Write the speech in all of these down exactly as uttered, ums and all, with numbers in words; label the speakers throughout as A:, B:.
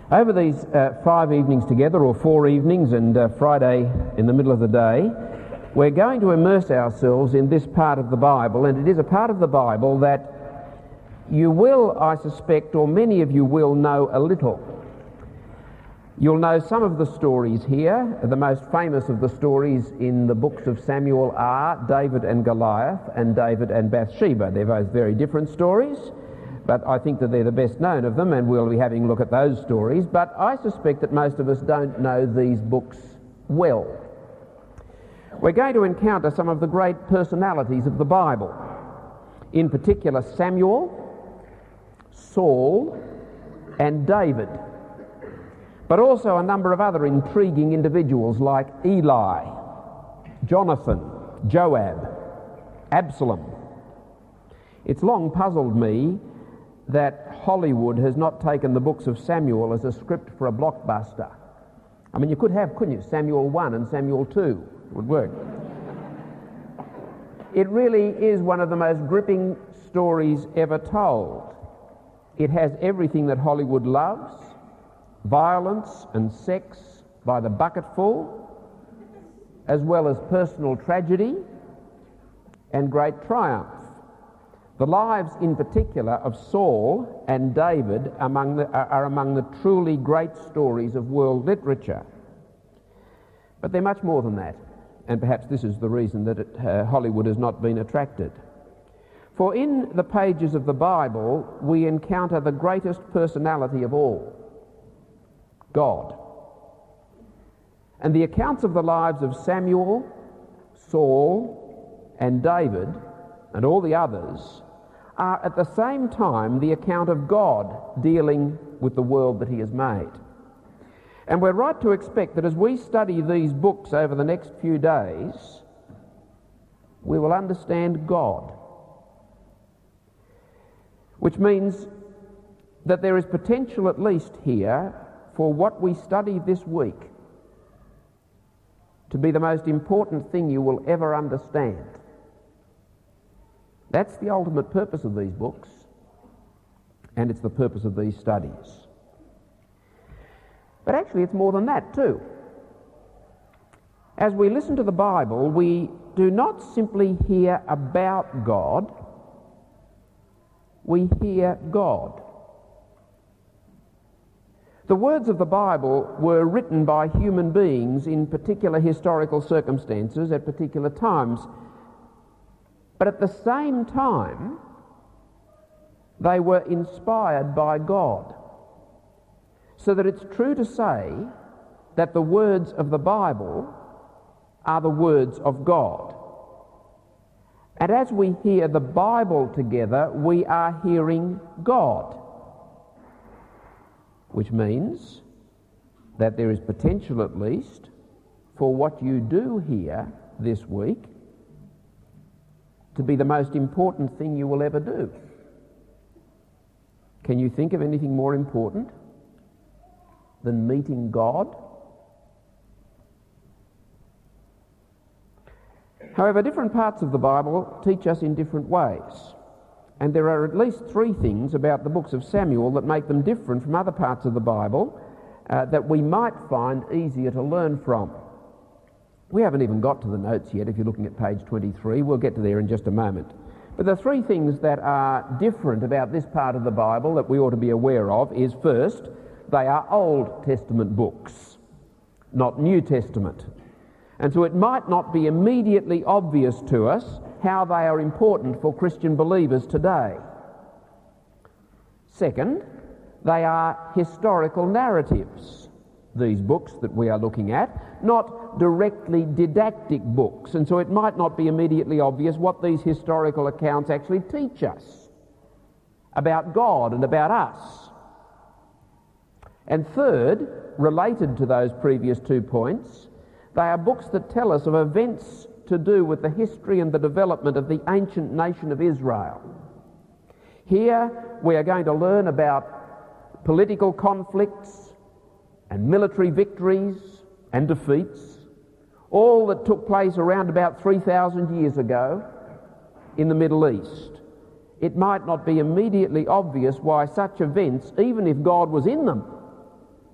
A: Over these uh, five evenings together, or four evenings and uh, Friday in the middle of the day, we're going to immerse ourselves in this part of the Bible, and it is a part of the Bible that you will, I suspect, or many of you will know a little. You'll know some of the stories here. The most famous of the stories in the books of Samuel are David and Goliath and David and Bathsheba. They're both very different stories, but I think that they're the best known of them, and we'll be having a look at those stories. But I suspect that most of us don't know these books well. We're going to encounter some of the great personalities of the Bible, in particular Samuel, Saul, and David, but also a number of other intriguing individuals like Eli, Jonathan, Joab, Absalom. It's long puzzled me that Hollywood has not taken the books of Samuel as a script for a blockbuster. I mean, you could have, couldn't you, Samuel one and Samuel two would work. It really is one of the most gripping stories ever told. It has everything that Hollywood loves: violence and sex by the bucketful, as well as personal tragedy and great triumph. The lives in particular of Saul and David among the, are among the truly great stories of world literature. But they're much more than that, and perhaps this is the reason that it, uh, Hollywood has not been attracted. For in the pages of the Bible we encounter the greatest personality of all, God. And the accounts of the lives of Samuel, Saul, and David, and all the others, are at the same time the account of God dealing with the world that he has made. And we're right to expect that as we study these books over the next few days, we will understand God. Which means that there is potential, at least here, for what we study this week to be the most important thing you will ever understand. That's the ultimate purpose of these books, and it's the purpose of these studies. But actually it's more than that too. As we listen to the Bible, we do not simply hear about God, we hear God. The words of the Bible were written by human beings in particular historical circumstances at particular times. But at the same time, they were inspired by God. So that it's true to say that the words of the Bible are the words of God. And as we hear the Bible together, we are hearing God. Which means that there is potential, at least, for what you do here this week to be the most important thing you will ever do. Can you think of anything more important than meeting God? However, different parts of the Bible teach us in different ways, and there are at least three things about the books of Samuel that make them different from other parts of the Bible uh, that we might find easier to learn from. We haven't even got to the notes yet. If you're looking at page twenty-three, we'll get to there in just a moment. But the three things that are different about this part of the Bible that we ought to be aware of is, first, they are Old Testament books, not New Testament. And so it might not be immediately obvious to us how they are important for Christian believers today. Second, they are historical narratives, these books that we are looking at, not directly didactic books, and so it might not be immediately obvious what these historical accounts actually teach us about God and about us. And third, related to those previous two points, they are books that tell us of events to do with the history and the development of the ancient nation of Israel. Here we are going to learn about political conflicts and military victories and defeats, all that took place around about three thousand years ago in the Middle East. It might not be immediately obvious why such events, even if God was in them,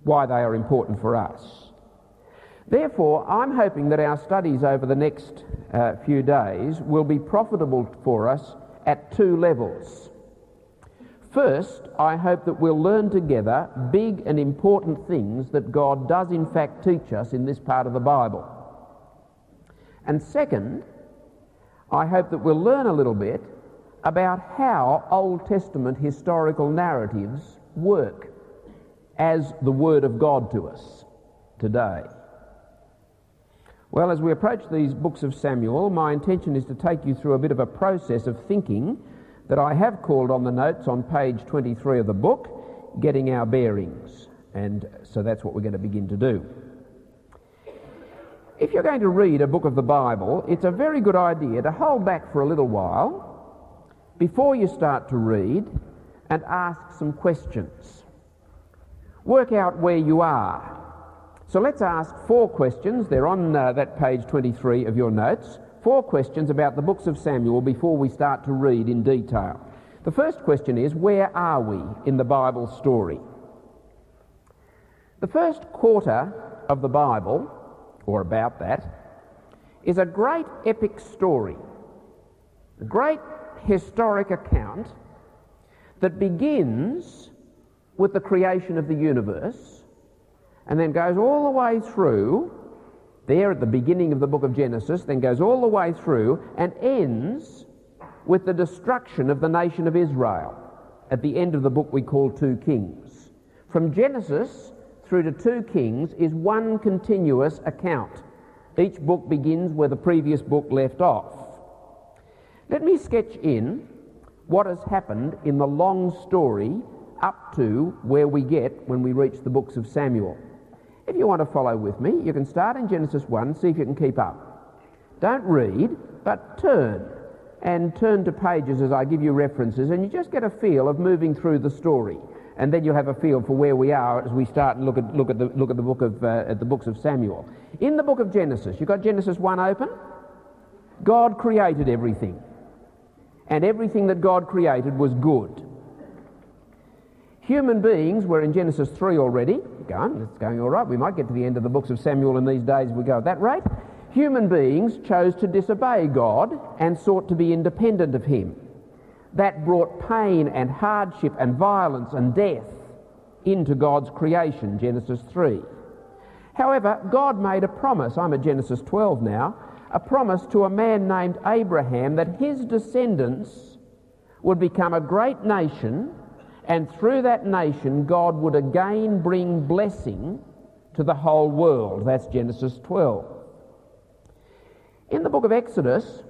A: why they are important for us. Therefore, I'm hoping that our studies over the next uh, few days will be profitable for us at two levels. First, I hope that we'll learn together big and important things that God does in fact teach us in this part of the Bible. And second, I hope that we'll learn a little bit about how Old Testament historical narratives work as the Word of God to us today. Well, as we approach these books of Samuel, my intention is to take you through a bit of a process of thinking that I have called on the notes on page twenty-three of the book, Getting Our Bearings. And so that's what we're going to begin to do. If you're going to read a book of the Bible, it's a very good idea to hold back for a little while before you start to read and ask some questions. Work out where you are. So let's ask four questions. They're on uh, that page twenty-three of your notes. Four questions about the books of Samuel before we start to read in detail. The first question is, where are we in the Bible story? The first quarter of the Bible, or about that, is a great epic story, a great historic account that begins with the creation of the universe and then goes all the way through there at the beginning of the book of Genesis, then goes all the way through and ends with the destruction of the nation of Israel at the end of the book we call two Kings. From Genesis through to two Kings is one continuous account. Each book begins where the previous book left off. Let me sketch in what has happened in the long story up to where we get when we reach the books of Samuel. If you want to follow with me, you can start in Genesis one, see if you can keep up. Don't read, but turn, and turn to pages as I give you references, and you just get a feel of moving through the story. And then you'll have a feel for where we are as we start and look at look at the look at the book of uh, at the books of Samuel. In the book of Genesis, you've got Genesis one open. God created everything, and everything that God created was good. Human beings were in Genesis three already. Going, it's going all right. We might get to the end of the books of Samuel in these days if we go at that rate. Human beings chose to disobey God and sought to be independent of Him. That brought pain and hardship and violence and death into God's creation, Genesis three. However, God made a promise, I'm at Genesis twelve now, a promise to a man named Abraham that his descendants would become a great nation, and through that nation God would again bring blessing to the whole world. That's Genesis twelve. In the book of Exodus,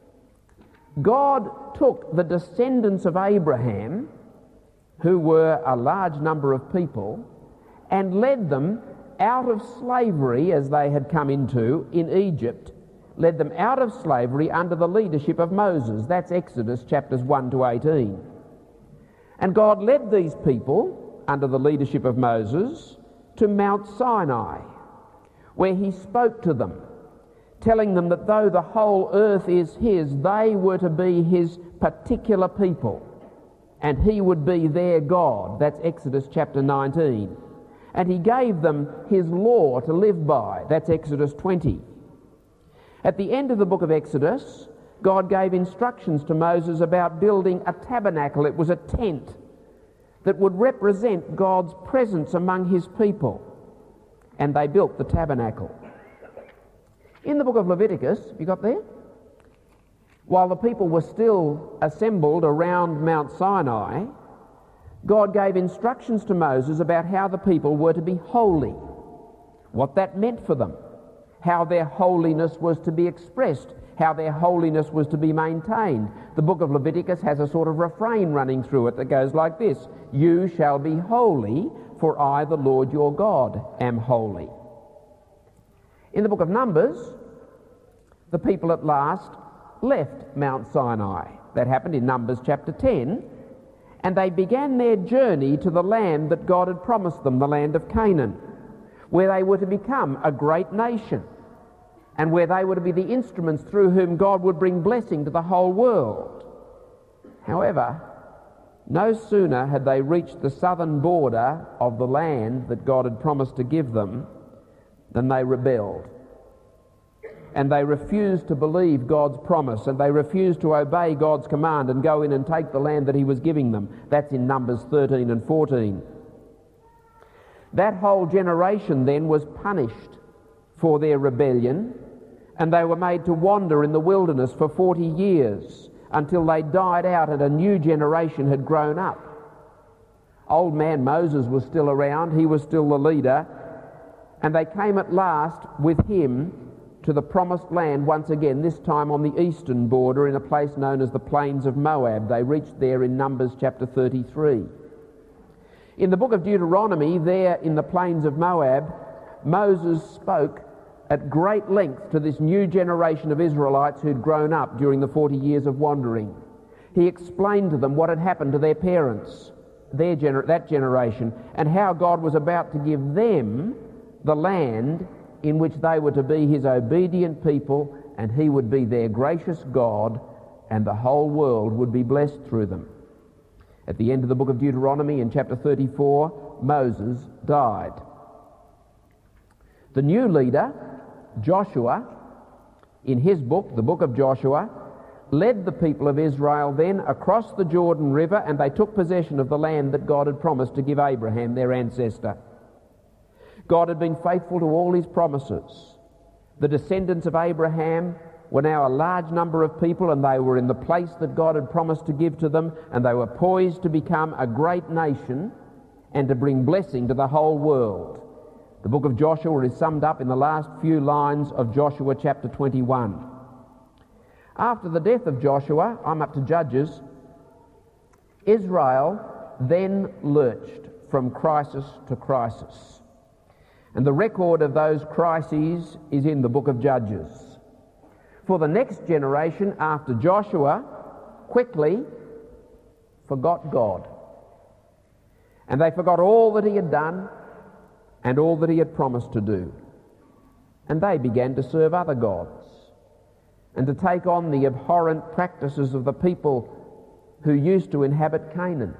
A: God took the descendants of Abraham, who were a large number of people, and led them out of slavery as they had come into in Egypt, led them out of slavery under the leadership of Moses. That's Exodus chapters one to eighteen. And God led these people, under the leadership of Moses, to Mount Sinai, where He spoke to them, telling them that though the whole earth is His, they were to be His particular people, and He would be their God. That's Exodus chapter nineteen. And He gave them His law to live by. That's Exodus twenty. At the end of the book of Exodus, God gave instructions to Moses about building a tabernacle. It was a tent that would represent God's presence among His people. And they built the tabernacle. In the book of Leviticus, you got there? While the people were still assembled around Mount Sinai, God gave instructions to Moses about how the people were to be holy, what that meant for them, how their holiness was to be expressed, how their holiness was to be maintained. The book of Leviticus has a sort of refrain running through it that goes like this: "You shall be holy, for I, the Lord your God, am holy." In the book of Numbers, the people at last left Mount Sinai. That happened in Numbers chapter ten, and they began their journey to the land that God had promised them, the land of Canaan, where they were to become a great nation, and where they were to be the instruments through whom God would bring blessing to the whole world. However, No sooner had they reached the southern border of the land that God had promised to give them than they rebelled. And they refused to believe God's promise, and they refused to obey God's command and go in and take the land that he was giving them. That's in Numbers thirteen and fourteen. That whole generation then was punished for their rebellion, and they were made to wander in the wilderness for forty years until they died out and a new generation had grown up. Old man Moses was still around, he was still the leader, and they came at last with him to the promised land once again, this time on the eastern border in a place known as the Plains of Moab. They reached there in Numbers chapter thirty-three. In the book of Deuteronomy, there in the Plains of Moab, Moses spoke at great length to this new generation of Israelites who'd grown up during the forty years of wandering. He explained to them what had happened to their parents, their gener- that generation, and how God was about to give them the land in which they were to be his obedient people, and he would be their gracious God, and the whole world would be blessed through them. At the end of the book of Deuteronomy, in chapter thirty-four, Moses died. The new leader, Joshua, in his book, the book of Joshua, led the people of Israel then across the Jordan River, and they took possession of the land that God had promised to give Abraham, their ancestor. God had been faithful to all his promises. The descendants of Abraham were now a large number of people, and they were in the place that God had promised to give to them, and they were poised to become a great nation and to bring blessing to the whole world. The book of Joshua is summed up in the last few lines of Joshua chapter twenty-one. After the death of Joshua, I'm up to Judges, Israel then lurched from crisis to crisis. And the record of those crises is in the book of Judges. For the next generation after Joshua quickly forgot God. And they forgot all that he had done and all that he had promised to do. And they began to serve other gods and to take on the abhorrent practices of the people who used to inhabit Canaan.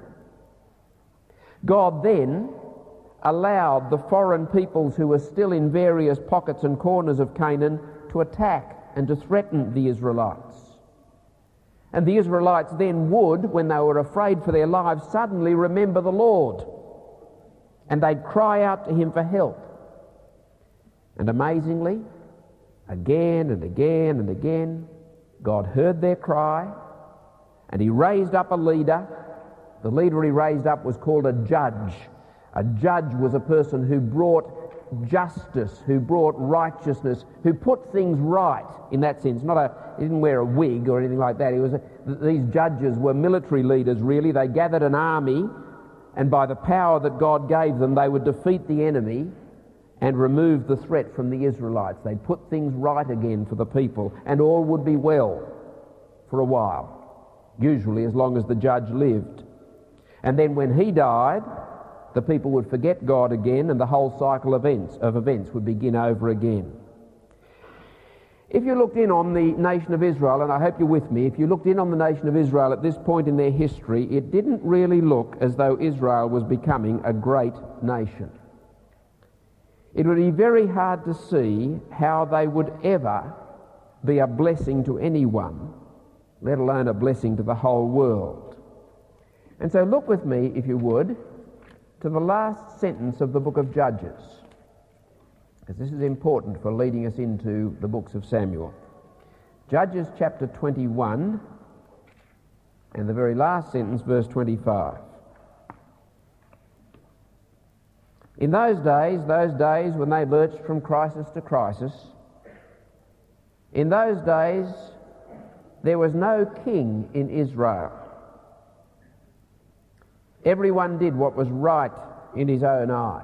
A: God then allowed the foreign peoples who were still in various pockets and corners of Canaan to attack and to threaten the Israelites. And the Israelites then would, when they were afraid for their lives, suddenly remember the Lord, and they'd cry out to him for help. And amazingly, again and again and again, God heard their cry, and he raised up a leader. The leader he raised up was called a judge. A judge was a person who brought justice, who brought righteousness, who put things right in that sense. Not a, he didn't wear a wig or anything like that. He was a, these judges were military leaders, really. They gathered an army, and by the power that God gave them, they would defeat the enemy and remove the threat from the Israelites. They'd put things right again for the people, and all would be well for a while, usually as long as the judge lived. And then when he died, the people would forget God again, and the whole cycle of events, of events would begin over again. If you looked in on the nation of Israel, and I hope you're with me, if you looked in on the nation of Israel at this point in their history, it didn't really look as though Israel was becoming a great nation. It would be very hard to see how they would ever be a blessing to anyone, let alone a blessing to the whole world. And so look with me, if you would, to the last sentence of the book of Judges, because this is important for leading us into the books of Samuel. Judges chapter twenty-one, and the very last sentence, verse twenty-five. In those days, those days when they lurched from crisis to crisis, in those days there was no king in Israel. Everyone did what was right in his own eyes.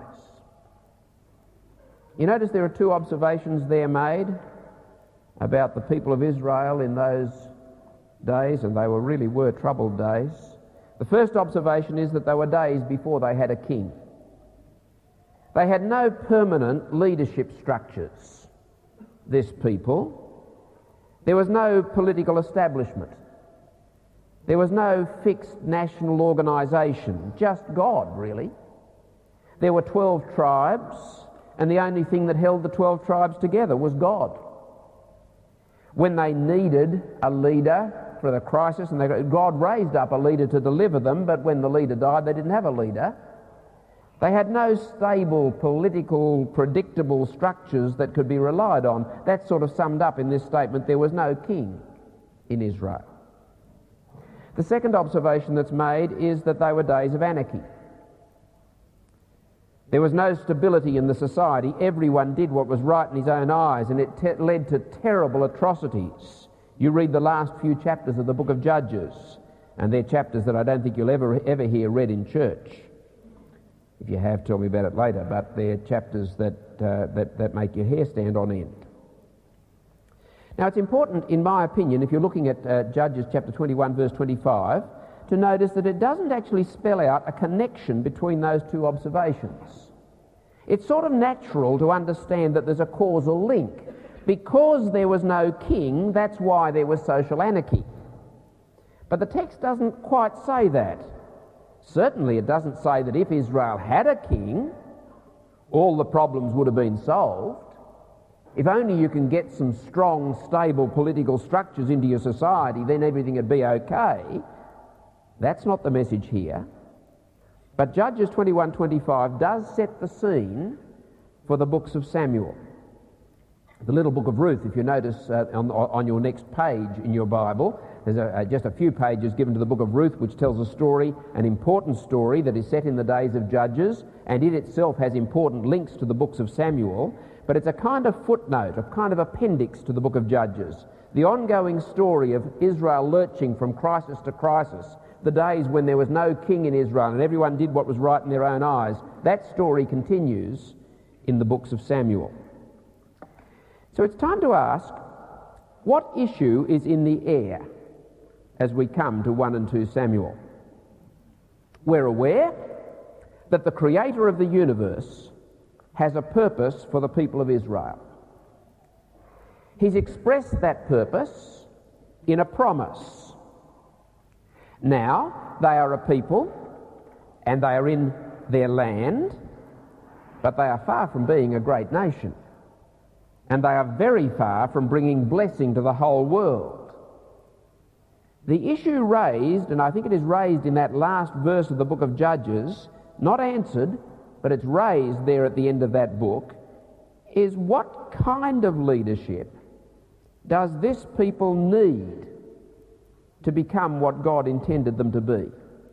A: You notice there are two observations there made about the people of Israel in those days, and they were really were troubled days. The first observation is that they were days before they had a king. They had no permanent leadership structures, this people. There was no political establishment. There was no fixed national organisation, just God, really. There were twelve tribes, and the only thing that held the twelve tribes together was God. When they needed a leader for the crisis, and they, God raised up a leader to deliver them, but when the leader died, they didn't have a leader. They had no stable, political, predictable structures that could be relied on. That's sort of summed up in this statement: there was no king in Israel. The second observation that's made is that they were days of anarchy. There was no stability in the society. Everyone did what was right in his own eyes, and it te- led to terrible atrocities. You read the last few chapters of the book of Judges, and they're chapters that I don't think you'll ever, ever hear read in church. If you have, tell me about it later, but they're chapters that, uh, that, that make your hair stand on end. Now, it's important, in my opinion, if you're looking at uh, Judges chapter twenty-one, verse twenty-five, to notice that it doesn't actually spell out a connection between those two observations. It's sort of natural to understand that there's a causal link. Because there was no king, that's why there was social anarchy. But the text doesn't quite say that. Certainly it doesn't say that if Israel had a king, all the problems would have been solved. If only you can get some strong, stable political structures into your society, then everything would be okay. That's not the message here. But Judges twenty-one twenty-five does set the scene for the books of Samuel. The little book of Ruth, if you notice uh, on, on your next page in your Bible, there's a, uh, just a few pages given to the book of Ruth, which tells a story, an important story that is set in the days of Judges, and it itself has important links to the books of Samuel, but it's a kind of footnote, a kind of appendix to the book of Judges. The ongoing story of Israel lurching from crisis to crisis, the days when there was no king in Israel and everyone did what was right in their own eyes, that story continues in the books of Samuel. So it's time to ask, what issue is in the air as we come to one and two Samuel? We're aware that the Creator of the universe has a purpose for the people of Israel. He's expressed that purpose in a promise. Now, they are a people, and they are in their land, but they are far from being a great nation. And they are very far from bringing blessing to the whole world. The issue raised, and I think it is raised in that last verse of the book of Judges, not answered, but it's raised there at the end of that book, is what kind of leadership does this people need to become what God intended them to be?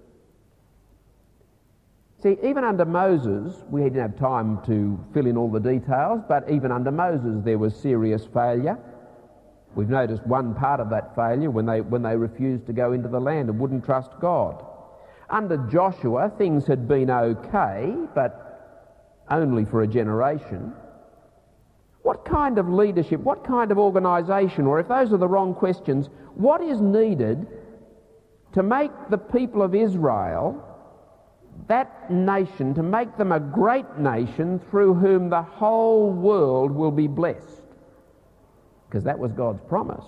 A: See, even under Moses, we didn't have time to fill in all the details, but even under Moses there was serious failure. We've noticed one part of that failure when they, when they refused to go into the land and wouldn't trust God. Under Joshua, things had been okay, but only for a generation. What kind of leadership, what kind of organisation, or if those are the wrong questions, what is needed to make the people of Israel, that nation, to make them a great nation through whom the whole world will be blessed? Because that was God's promise.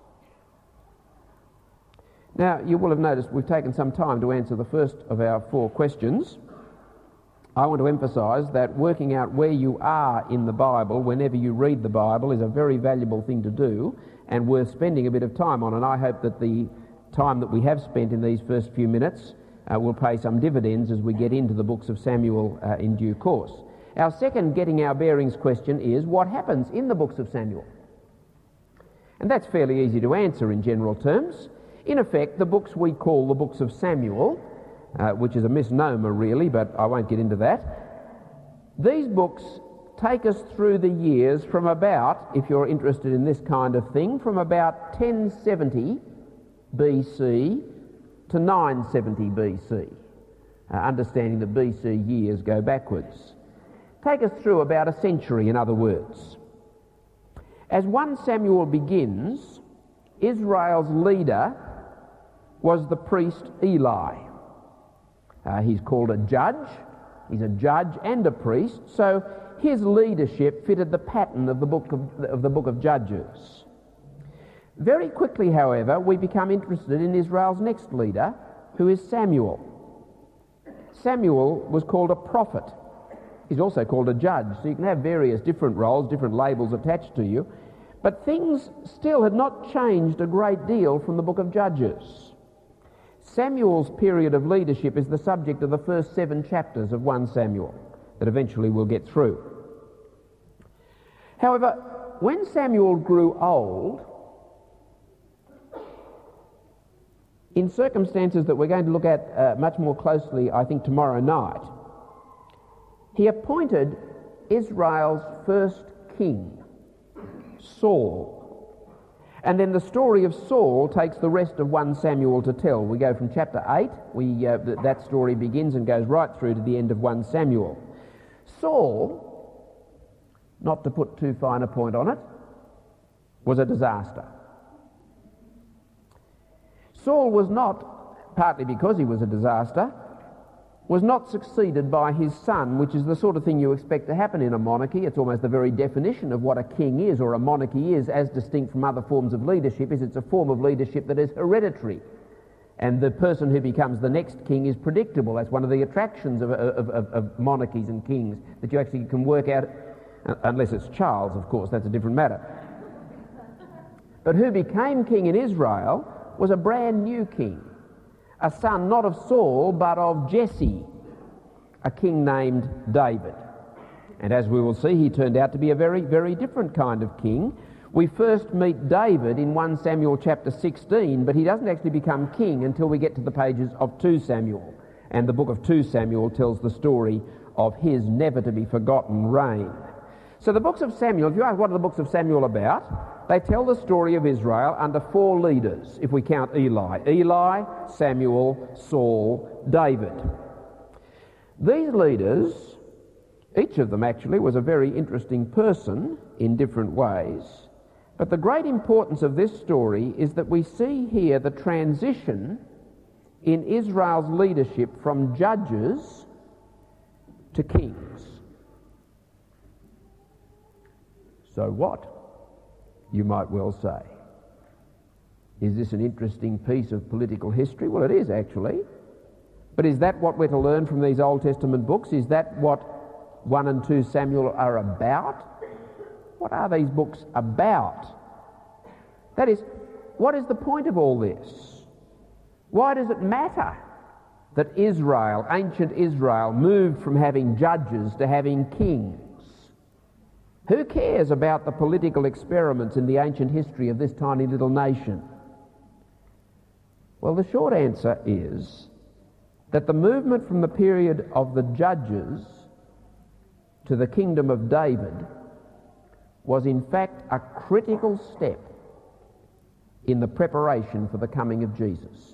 A: Now, you will have noticed we've taken some time to answer the first of our four questions. I want to emphasise that working out where you are in the Bible whenever you read the Bible is a very valuable thing to do and worth spending a bit of time on, and I hope that the time that we have spent in these first few minutes uh, will pay some dividends as we get into the books of Samuel uh, in due course. Our second getting our bearings question is, what happens in the books of Samuel? And that's fairly easy to answer in general terms. In effect, the books we call the books of Samuel, uh, which is a misnomer really, but I won't get into that. These books take us through the years from about, if you're interested in this kind of thing, from about ten seventy B C to nine seventy B C, uh, understanding that B C years go backwards. Take us through about a century, in other words. As First Samuel begins, Israel's leader was the priest Eli. Uh, he's called a judge. He's a judge and a priest, so his leadership fitted the pattern of the book of, of the book of Judges. Very quickly, however, we become interested in Israel's next leader, who is Samuel. Samuel was called a prophet. He's also called a judge, so you can have various different roles, different labels attached to you. But things still had not changed a great deal from the book of Judges. Samuel's period of leadership is the subject of the first seven chapters of First Samuel that eventually we'll get through. However, when Samuel grew old, in circumstances that we're going to look at uh, much more closely, I think, tomorrow night, he appointed Israel's first king, Saul. And then the story of Saul takes the rest of First Samuel to tell. We go from chapter eight, we, uh, th- that story begins and goes right through to the end of First Samuel. Saul, not to put too fine a point on it, was a disaster. Saul was not, partly because he was a disaster, was not succeeded by his son, which is the sort of thing you expect to happen in a monarchy. It's almost the very definition of what a king is or a monarchy is, as distinct from other forms of leadership, is it's a form of leadership that is hereditary. And the person who becomes the next king is predictable. That's one of the attractions of, of, of, of monarchies and kings, that you actually can work out, unless it's Charles, of course, that's a different matter. But who became king in Israel was a brand new king, a son not of Saul but of Jesse, a king named David. And as we will see, he turned out to be a very, very different kind of king. We first meet David in First Samuel chapter sixteen, but he doesn't actually become king until we get to the pages of Second Samuel. And the book of Second Samuel tells the story of his never-to-be-forgotten reign. So the books of Samuel, if you ask what are the books of Samuel about, they tell the story of Israel under four leaders, if we count Eli. Eli, Samuel, Saul, David. These leaders, each of them actually was a very interesting person in different ways, but the great importance of this story is that we see here the transition in Israel's leadership from judges to kings. So what? You might well say. Is this an interesting piece of political history? Well, it is actually. But is that what we're to learn from these Old Testament books? Is that what First and Second Samuel are about? What are these books about? That is, what is the point of all this? Why does it matter that Israel, ancient Israel, moved from having judges to having kings? Who cares about the political experiments in the ancient history of this tiny little nation? Well, the short answer is that the movement from the period of the judges to the kingdom of David was in fact a critical step in the preparation for the coming of Jesus.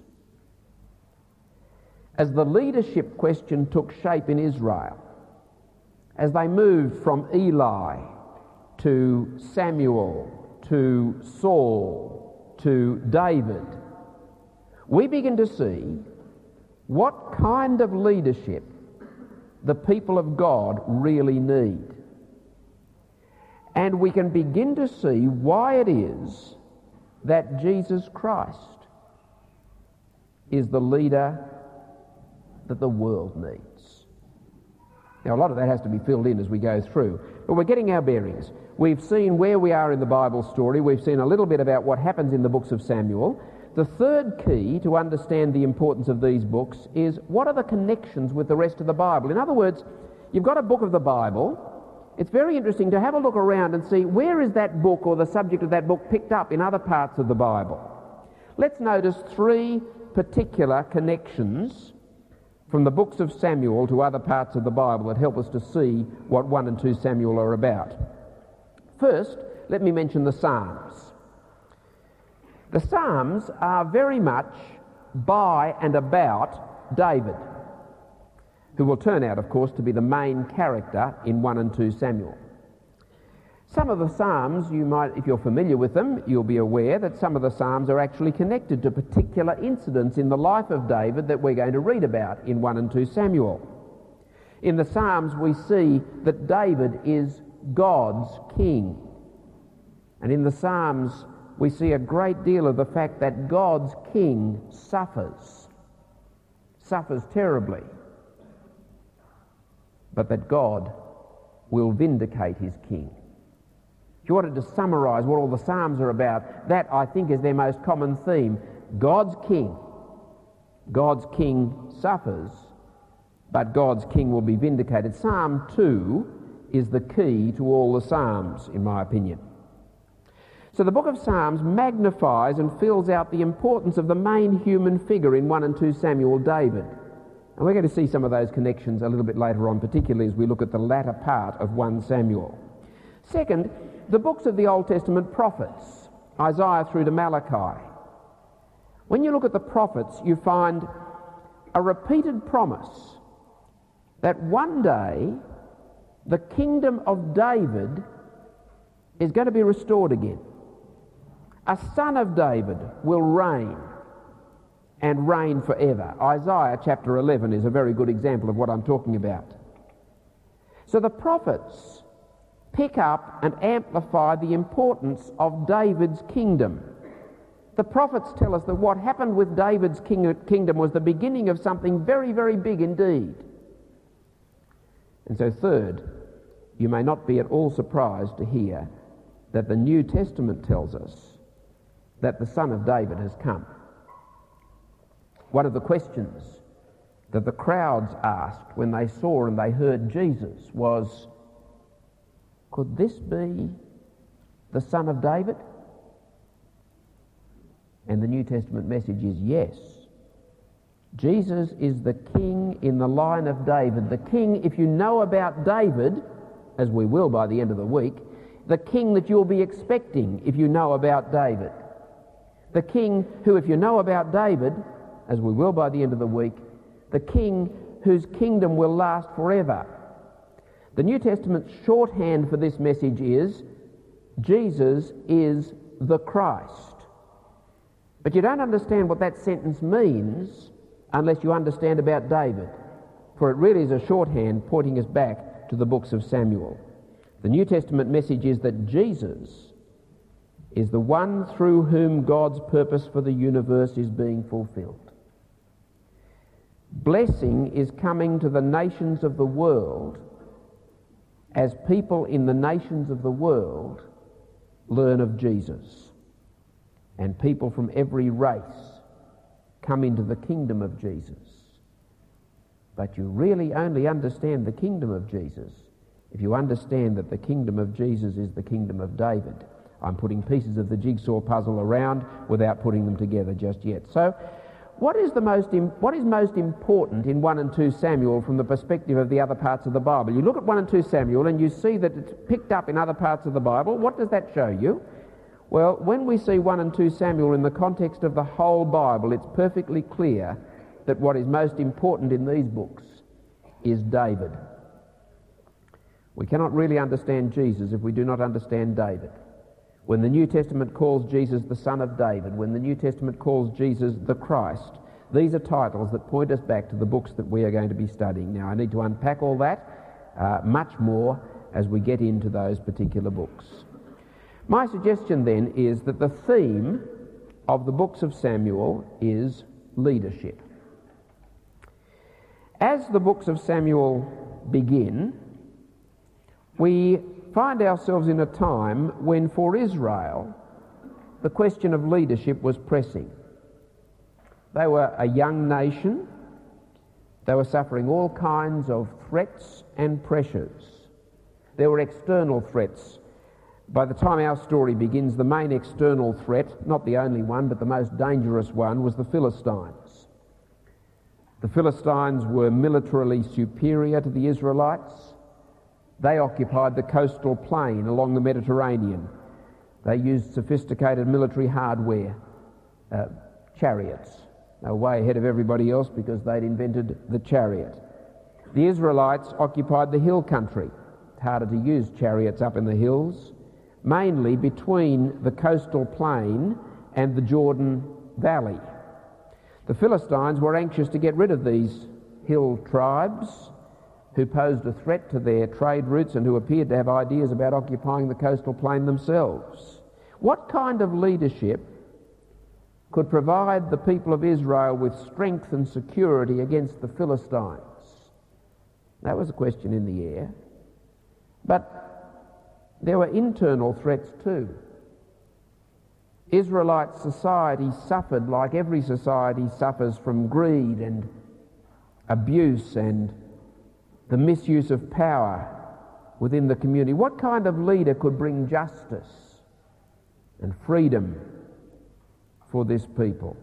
A: As the leadership question took shape in Israel, as they moved from Eli to Samuel, to Saul, to David, we begin to see what kind of leadership the people of God really need. And we can begin to see why it is that Jesus Christ is the leader that the world needs. Now, a lot of that has to be filled in as we go through, but we're getting our bearings. We've seen where we are in the Bible story. We've seen a little bit about what happens in the books of Samuel. The third key to understand the importance of these books is what are the connections with the rest of the Bible? In other words, you've got a book of the Bible. It's very interesting to have a look around and see where is that book or the subject of that book picked up in other parts of the Bible. Let's notice three particular connections from the books of Samuel to other parts of the Bible that help us to see what First and Second Samuel are about. First, let me mention the Psalms. The Psalms are very much by and about David, who will turn out, of course, to be the main character in First and Second Samuel. Some of the Psalms, you might, if you're familiar with them, you'll be aware that some of the Psalms are actually connected to particular incidents in the life of David that we're going to read about in First and Second Samuel. In the Psalms, we see that David is God's king. And in the Psalms, we see a great deal of the fact that God's king suffers, suffers terribly, but that God will vindicate his king. If you wanted to summarise what all the Psalms are about, that I think is their most common theme. God's king, God's king suffers, but God's king will be vindicated. Psalm two is the key to all the Psalms, in my opinion. So the book of Psalms magnifies and fills out the importance of the main human figure in First and Second Samuel, David. And we're going to see some of those connections a little bit later on, particularly as we look at the latter part of First Samuel. Second, the books of the Old Testament prophets, Isaiah through to Malachi. When you look at the prophets, you find a repeated promise that one day the kingdom of David is going to be restored again. A son of David will reign, and reign forever. Isaiah chapter eleven is a very good example of what I'm talking about. So the prophets pick up and amplify the importance of David's kingdom. The prophets tell us that what happened with David's king- kingdom was the beginning of something very, very big indeed. And so third, you may not be at all surprised to hear that the New Testament tells us that the Son of David has come. One of the questions that the crowds asked when they saw and they heard Jesus was, could this be the Son of David? And the New Testament message is yes. Jesus is the king in the line of David. The king, if you know about David, as we will by the end of the week, the king that you'll be expecting if you know about David. The king who, if you know about David, as we will by the end of the week, the king whose kingdom will last forever. The New Testament shorthand for this message is, Jesus is the Christ. But you don't understand what that sentence means unless you understand about David, for it really is a shorthand pointing us back to the books of Samuel. The New Testament message is that Jesus is the one through whom God's purpose for the universe is being fulfilled. Blessing is coming to the nations of the world as people in the nations of the world learn of Jesus, and people from every race come into the kingdom of Jesus. But you really only understand the kingdom of Jesus if you understand that the kingdom of Jesus is the kingdom of David. I'm putting pieces of the jigsaw puzzle around without putting them together just yet. So what is the most im- what is most important in First and Second Samuel from the perspective of the other parts of the Bible? You look at First and Second Samuel and you see that it's picked up in other parts of the Bible. What does that show you? Well, when we see First and Second Samuel in the context of the whole Bible, it's perfectly clear that what is most important in these books is David. We cannot really understand Jesus if we do not understand David. When the New Testament calls Jesus the Son of David, when the New Testament calls Jesus the Christ, these are titles that point us back to the books that we are going to be studying. Now, I need to unpack all that uh, much more as we get into those particular books. My suggestion then is that the theme of the books of Samuel is leadership. As the books of Samuel begin, we find ourselves in a time when for Israel the question of leadership was pressing. They were a young nation. They were suffering all kinds of threats and pressures. There were external threats. By the time our story begins, the main external threat, not the only one, but the most dangerous one, was the Philistines. The Philistines were militarily superior to the Israelites. They occupied the coastal plain along the Mediterranean. They used sophisticated military hardware, uh, chariots. They were way ahead of everybody else because they'd invented the chariot. The Israelites occupied the hill country. It's harder to use chariots up in the hills, mainly between the coastal plain and the Jordan Valley. The Philistines were anxious to get rid of these hill tribes who posed a threat to their trade routes and who appeared to have ideas about occupying the coastal plain themselves. What kind of leadership could provide the people of Israel with strength and security against the Philistines? That was a question in the air. But there were internal threats too. Israelite society suffered, like every society suffers, from greed and abuse and the misuse of power within the community. What kind of leader could bring justice and freedom for this people?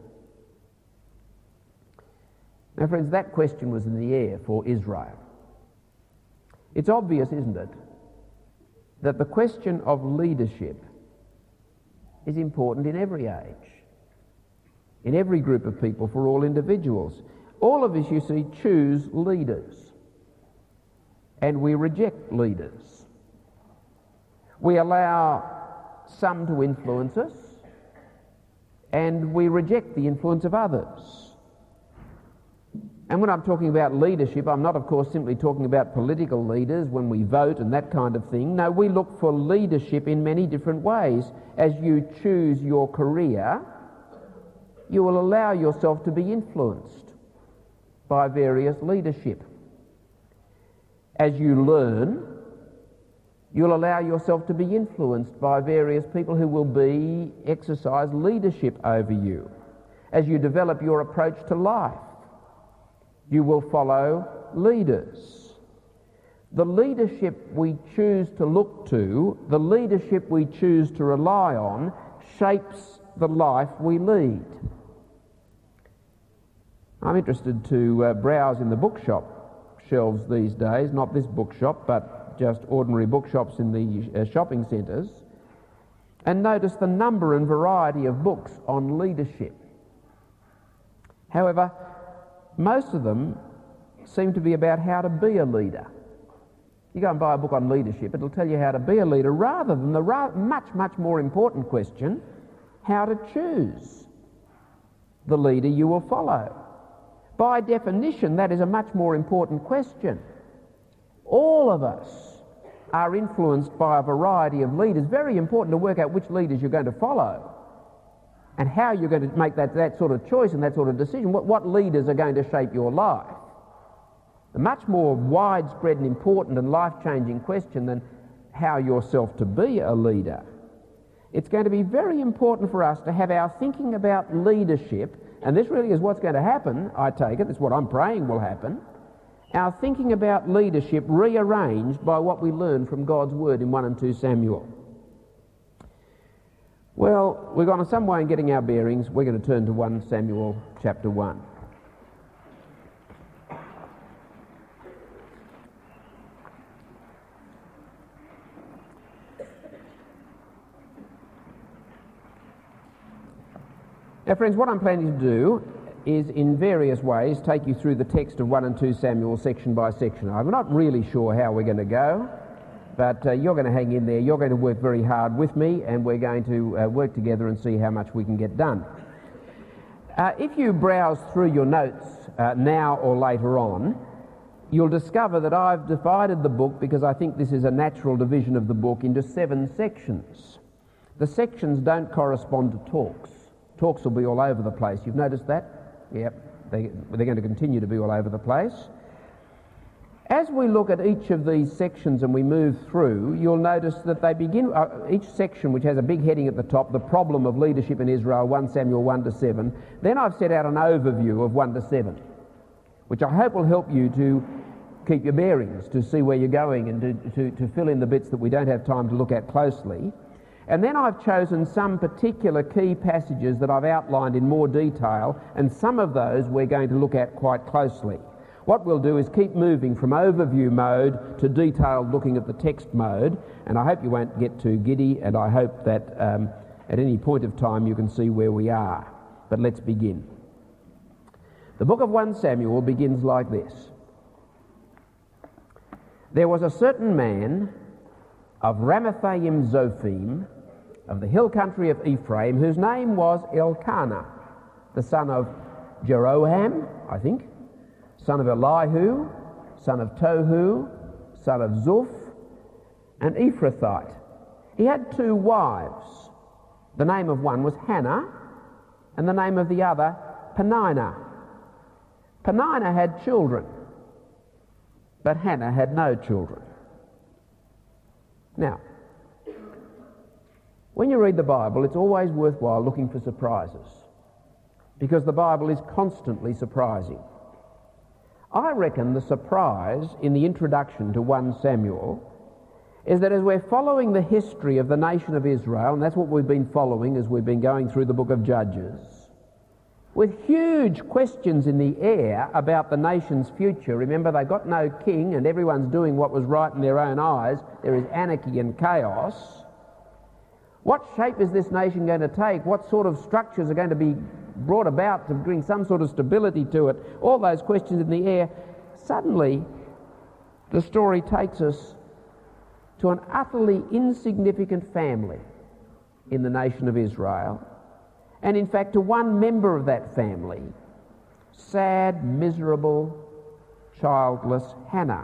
A: Now, friends, that question was in the air for Israel. It's obvious, isn't it, that the question of leadership is important in every age, in every group of people, for all individuals. All of us, you see, choose leaders, and we reject leaders. We allow some to influence us, and we reject the influence of others. And when I'm talking about leadership, I'm not, of course, simply talking about political leaders when we vote and that kind of thing. No, we look for leadership in many different ways. As you choose your career, you will allow yourself to be influenced by various leadership. As you learn, you'll allow yourself to be influenced by various people who will be exercise leadership over you. As you develop your approach to life, you will follow leaders. The leadership we choose to look to, the leadership we choose to rely on, shapes the life we lead. I'm interested to uh, browse in the bookshop shelves these days, not this bookshop, but just ordinary bookshops in the uh, shopping centres, and notice the number and variety of books on leadership. However, most of them seem to be about how to be a leader. You go and buy a book on leadership, it'll tell you how to be a leader, rather than the ra- much, much more important question, how to choose the leader you will follow. By definition, that is a much more important question. All of us are influenced by a variety of leaders. Very important to work out which leaders you're going to follow and how you're going to make that, that sort of choice and that sort of decision. What, what leaders are going to shape your life? A much more widespread and important and life-changing question than how yourself to be a leader. It's going to be very important for us to have our thinking about leadership, and this really is what's going to happen, I take it, it's what I'm praying will happen, our thinking about leadership rearranged by what we learn from God's Word in First and Second Samuel. Well, we've gone some way in getting our bearings. We're going to turn to First Samuel chapter one. Now, friends, what I'm planning to do is in various ways take you through the text of First and Second Samuel section by section. I'm not really sure how we're going to go, but uh, you're going to hang in there. You're going to work very hard with me, and we're going to uh, work together and see how much we can get done. Uh, if you browse through your notes uh, now or later on, you'll discover that I've divided the book, because I think this is a natural division of the book, into seven sections. The sections don't correspond to talks. Talks will be all over the place. You've noticed that? Yep, they, they're going to continue to be all over the place. As we look at each of these sections and we move through, you'll notice that they begin, uh, each section which has a big heading at the top, the problem of leadership in Israel, First Samuel one to seven. Then I've set out an overview of one to seven, which I hope will help you to keep your bearings, to see where you're going, and to, to, to fill in the bits that we don't have time to look at closely. And then I've chosen some particular key passages that I've outlined in more detail, and some of those we're going to look at quite closely. What we'll do is keep moving from overview mode to detailed looking at the text mode, and I hope you won't get too giddy, and I hope that um, at any point of time you can see where we are. But let's begin. The book of First Samuel begins like this. There was a certain man of Ramathaim Zophim, of the hill country of Ephraim, whose name was Elkanah, the son of Jeroham, I think, son of Elihu, son of Tohu, son of Zuph, an Ephrathite. He had two wives, The name of one was Hannah, and the name of the other, Peninnah. Peninnah had children, but Hannah had no children. Now, when you read the Bible, it's always worthwhile looking for surprises, because the Bible is constantly surprising. I reckon the surprise in the introduction to First Samuel is that as we're following the history of the nation of Israel, and that's what we've been following as we've been going through the book of Judges, with huge questions in the air about the nation's future. Remember, they've got no king and everyone's doing what was right in their own eyes. There is anarchy and chaos. What shape is this nation going to take? What sort of structures are going to be brought about to bring some sort of stability to it? All those questions in the air. Suddenly, the story takes us to an utterly insignificant family in the nation of Israel, and in fact to one member of that family, sad, miserable, childless Hannah.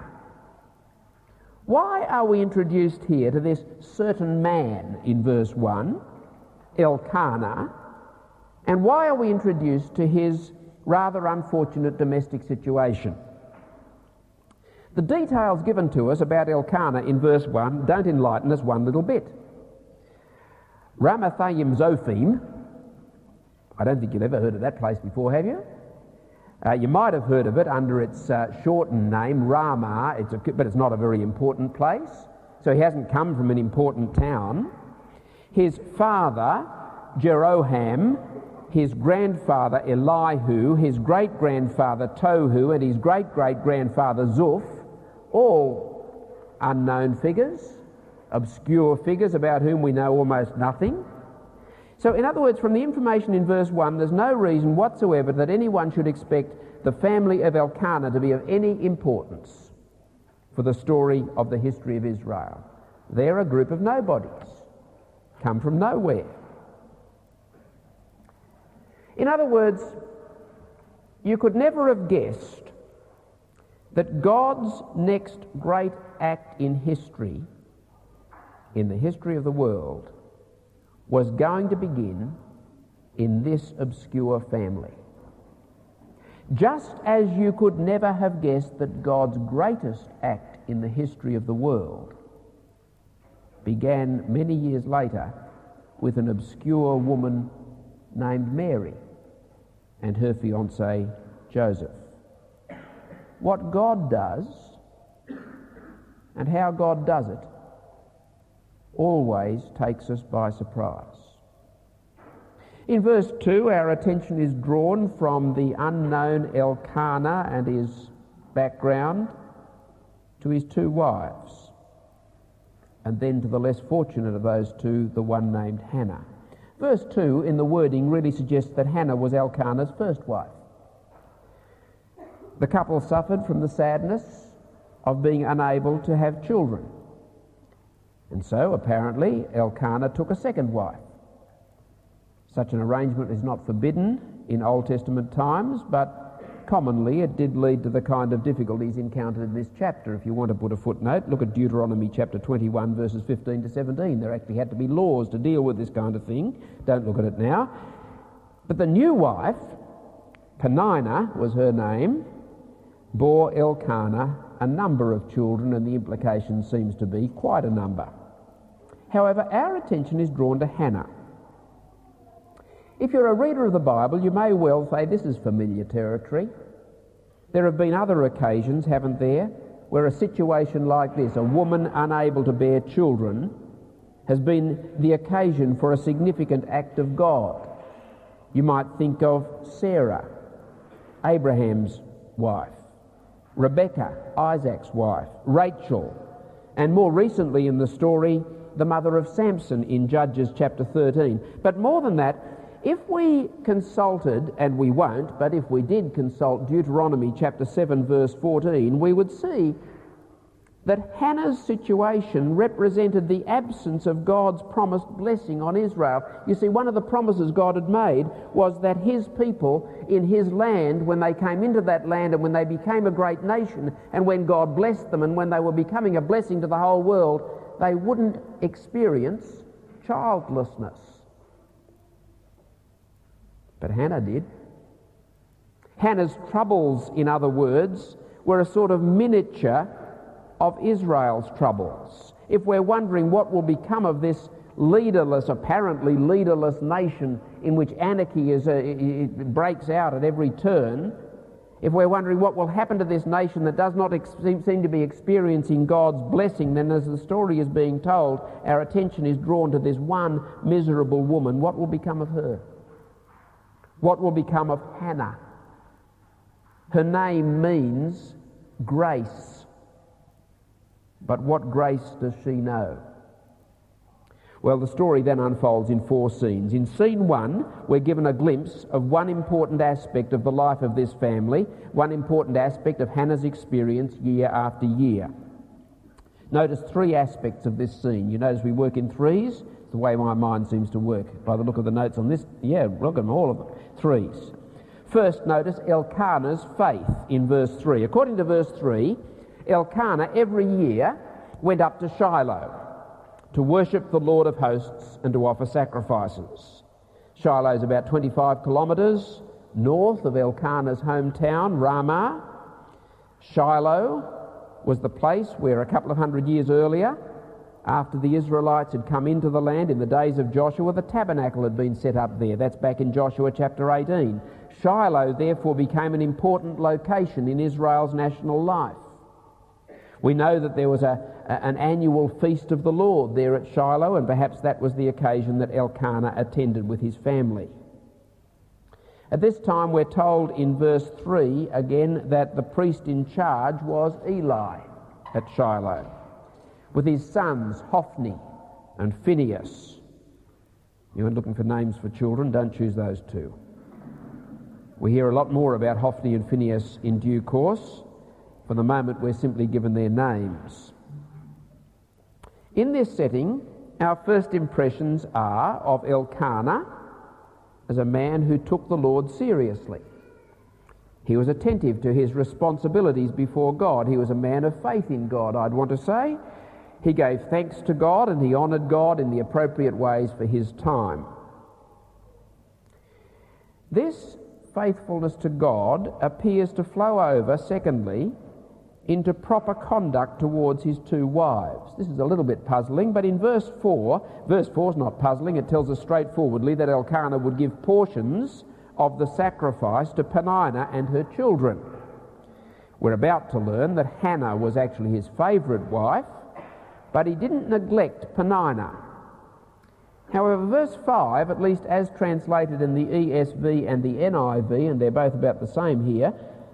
A: Why are we introduced here to this certain man in verse one, Elkanah, and why are we introduced to his rather unfortunate domestic situation? The details given to us about Elkanah in verse one don't enlighten us one little bit. Ramathaim Zophim, I don't think you've ever heard of that place before, have you? Uh, you might have heard of it under its uh, shortened name, Ramah, it's a, but it's not a very important place. So he hasn't come from an important town. His father, Jeroham, his grandfather, Elihu, his great-grandfather, Tohu, and his great-great-grandfather, Zuph, all unknown figures, obscure figures about whom we know almost nothing. So, in other words, from the information in verse one, there's no reason whatsoever that anyone should expect the family of Elkanah to be of any importance for the story of the history of Israel. They're a group of nobodies, come from nowhere. In other words, you could never have guessed that God's next great act in history, in the history of the world, was going to begin in this obscure family. Just as you could never have guessed that God's greatest act in the history of the world began many years later with an obscure woman named Mary and her fiancé Joseph. What God does and how God does it always takes us by surprise. In verse two, our attention is drawn from the unknown Elkanah and his background to his two wives, and then to the less fortunate of those two, the one named Hannah. Verse two in the wording really suggests that Hannah was Elkanah's first wife. The couple suffered from the sadness of being unable to have children. And so, apparently, Elkanah took a second wife. Such an arrangement is not forbidden in Old Testament times, but commonly it did lead to the kind of difficulties encountered in this chapter. If you want to put a footnote, look at Deuteronomy chapter twenty-one, verses fifteen to seventeen. There actually had to be laws to deal with this kind of thing. Don't look at it now. But the new wife, Peninnah was her name, bore Elkanah a number of children, and the implication seems to be quite a number. However, our attention is drawn to Hannah. If you're a reader of the Bible, you may well say this is familiar territory. There have been other occasions, haven't there, where a situation like this, a woman unable to bear children, has been the occasion for a significant act of God. You might think of Sarah, Abraham's wife, Rebecca, Isaac's wife, Rachel, and more recently in the story, the mother of Samson in Judges chapter thirteen. But more than that, if we consulted, and we won't, but if we did consult Deuteronomy chapter seven verse fourteen, we would see that Hannah's situation represented the absence of God's promised blessing on Israel. You see, one of the promises God had made was that his people in his land, when they came into that land and when they became a great nation, and when God blessed them and when they were becoming a blessing to the whole world, they wouldn't experience childlessness. But Hannah did. Hannah's troubles, in other words, were a sort of miniature of Israel's troubles. If we're wondering what will become of this leaderless, apparently leaderless nation in which anarchy is a, it breaks out at every turn, if we're wondering what will happen to this nation that does not ex- seem to be experiencing God's blessing, then as the story is being told, our attention is drawn to this one miserable woman. What will become of her? What will become of Hannah? Her name means grace. But what grace does she know? Well, the story then unfolds in four scenes. In scene one, we're given a glimpse of one important aspect of the life of this family, one important aspect of Hannah's experience year after year. Notice three aspects of this scene. You notice we work in threes. It's the way my mind seems to work. By the look of the notes on this, yeah, look at them, all of them. Threes. First, notice Elkanah's faith in verse three. According to verse three, Elkanah every year went up to Shiloh to worship the Lord of hosts and to offer sacrifices. Shiloh is about twenty-five kilometres north of Elkanah's hometown, Ramah. Shiloh was the place where a couple of hundred years earlier, after the Israelites had come into the land in the days of Joshua, the tabernacle had been set up there. That's back in Joshua chapter eighteen. Shiloh therefore became an important location in Israel's national life. We know that there was a, a, an annual feast of the Lord there at Shiloh, and perhaps that was the occasion that Elkanah attended with his family. At this time, we're told in verse three again that the priest in charge was Eli at Shiloh, with his sons Hophni and Phinehas. You are looking for names for children, don't choose those two. We hear a lot more about Hophni and Phinehas in due course. For the moment, we're simply given their names. In this setting, our first impressions are of Elkanah as a man who took the Lord seriously. He was attentive to his responsibilities before God. He was a man of faith in God, I'd want to say. He gave thanks to God and he honoured God in the appropriate ways for his time. This faithfulness to God appears to flow over, secondly, into proper conduct towards his two wives. This is a little bit puzzling, but in verse four, verse four is not puzzling, it tells us straightforwardly that Elkanah would give portions of the sacrifice to Peninnah and her children. We're about to learn that Hannah was actually his favourite wife, but he didn't neglect Peninnah. However, verse five, at least as translated in the E S V and the N I V, and they're both about the same here,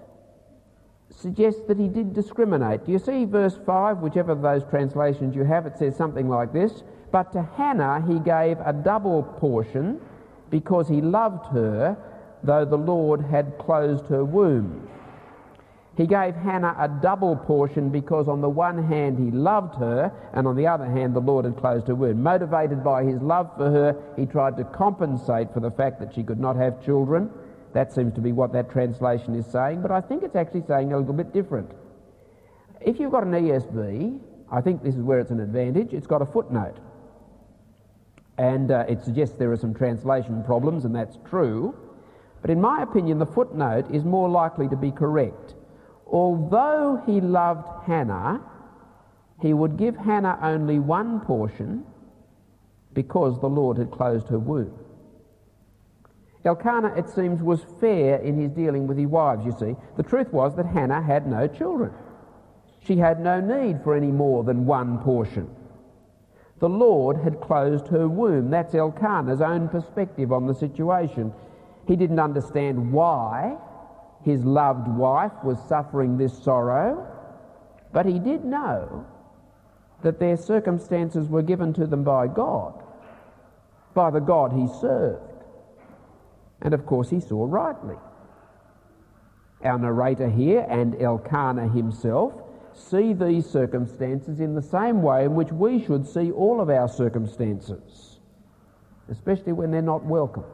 A: suggests that he did discriminate. Do you see verse five, whichever of those translations you have, it says something like this: but to Hannah he gave a double portion because he loved her, though the Lord had closed her womb. He gave Hannah a double portion because on the one hand he loved her, and on the other hand the Lord had closed her womb. Motivated by his love for her, he tried to compensate for the fact that she could not have children. That seems to be what that translation is saying, but I think it's actually saying a little bit different. If you've got an E S V, I think this is where it's an advantage, it's got a footnote. And uh, it suggests there are some translation problems, and that's true. But in my opinion, the footnote is more likely to be correct. Although he loved Hannah, he would give Hannah only one portion because the Lord had closed her womb. Elkanah, it seems, was fair in his dealing with his wives, you see. The truth was that Hannah had no children. She had no need for any more than one portion. The Lord had closed her womb. That's Elkanah's own perspective on the situation. He didn't understand why his loved wife was suffering this sorrow, but he did know that their circumstances were given to them by God, by the God he served. And of course he saw rightly. Our narrator here and Elkanah himself see these circumstances in the same way in which we should see all of our circumstances, especially when they're not welcome.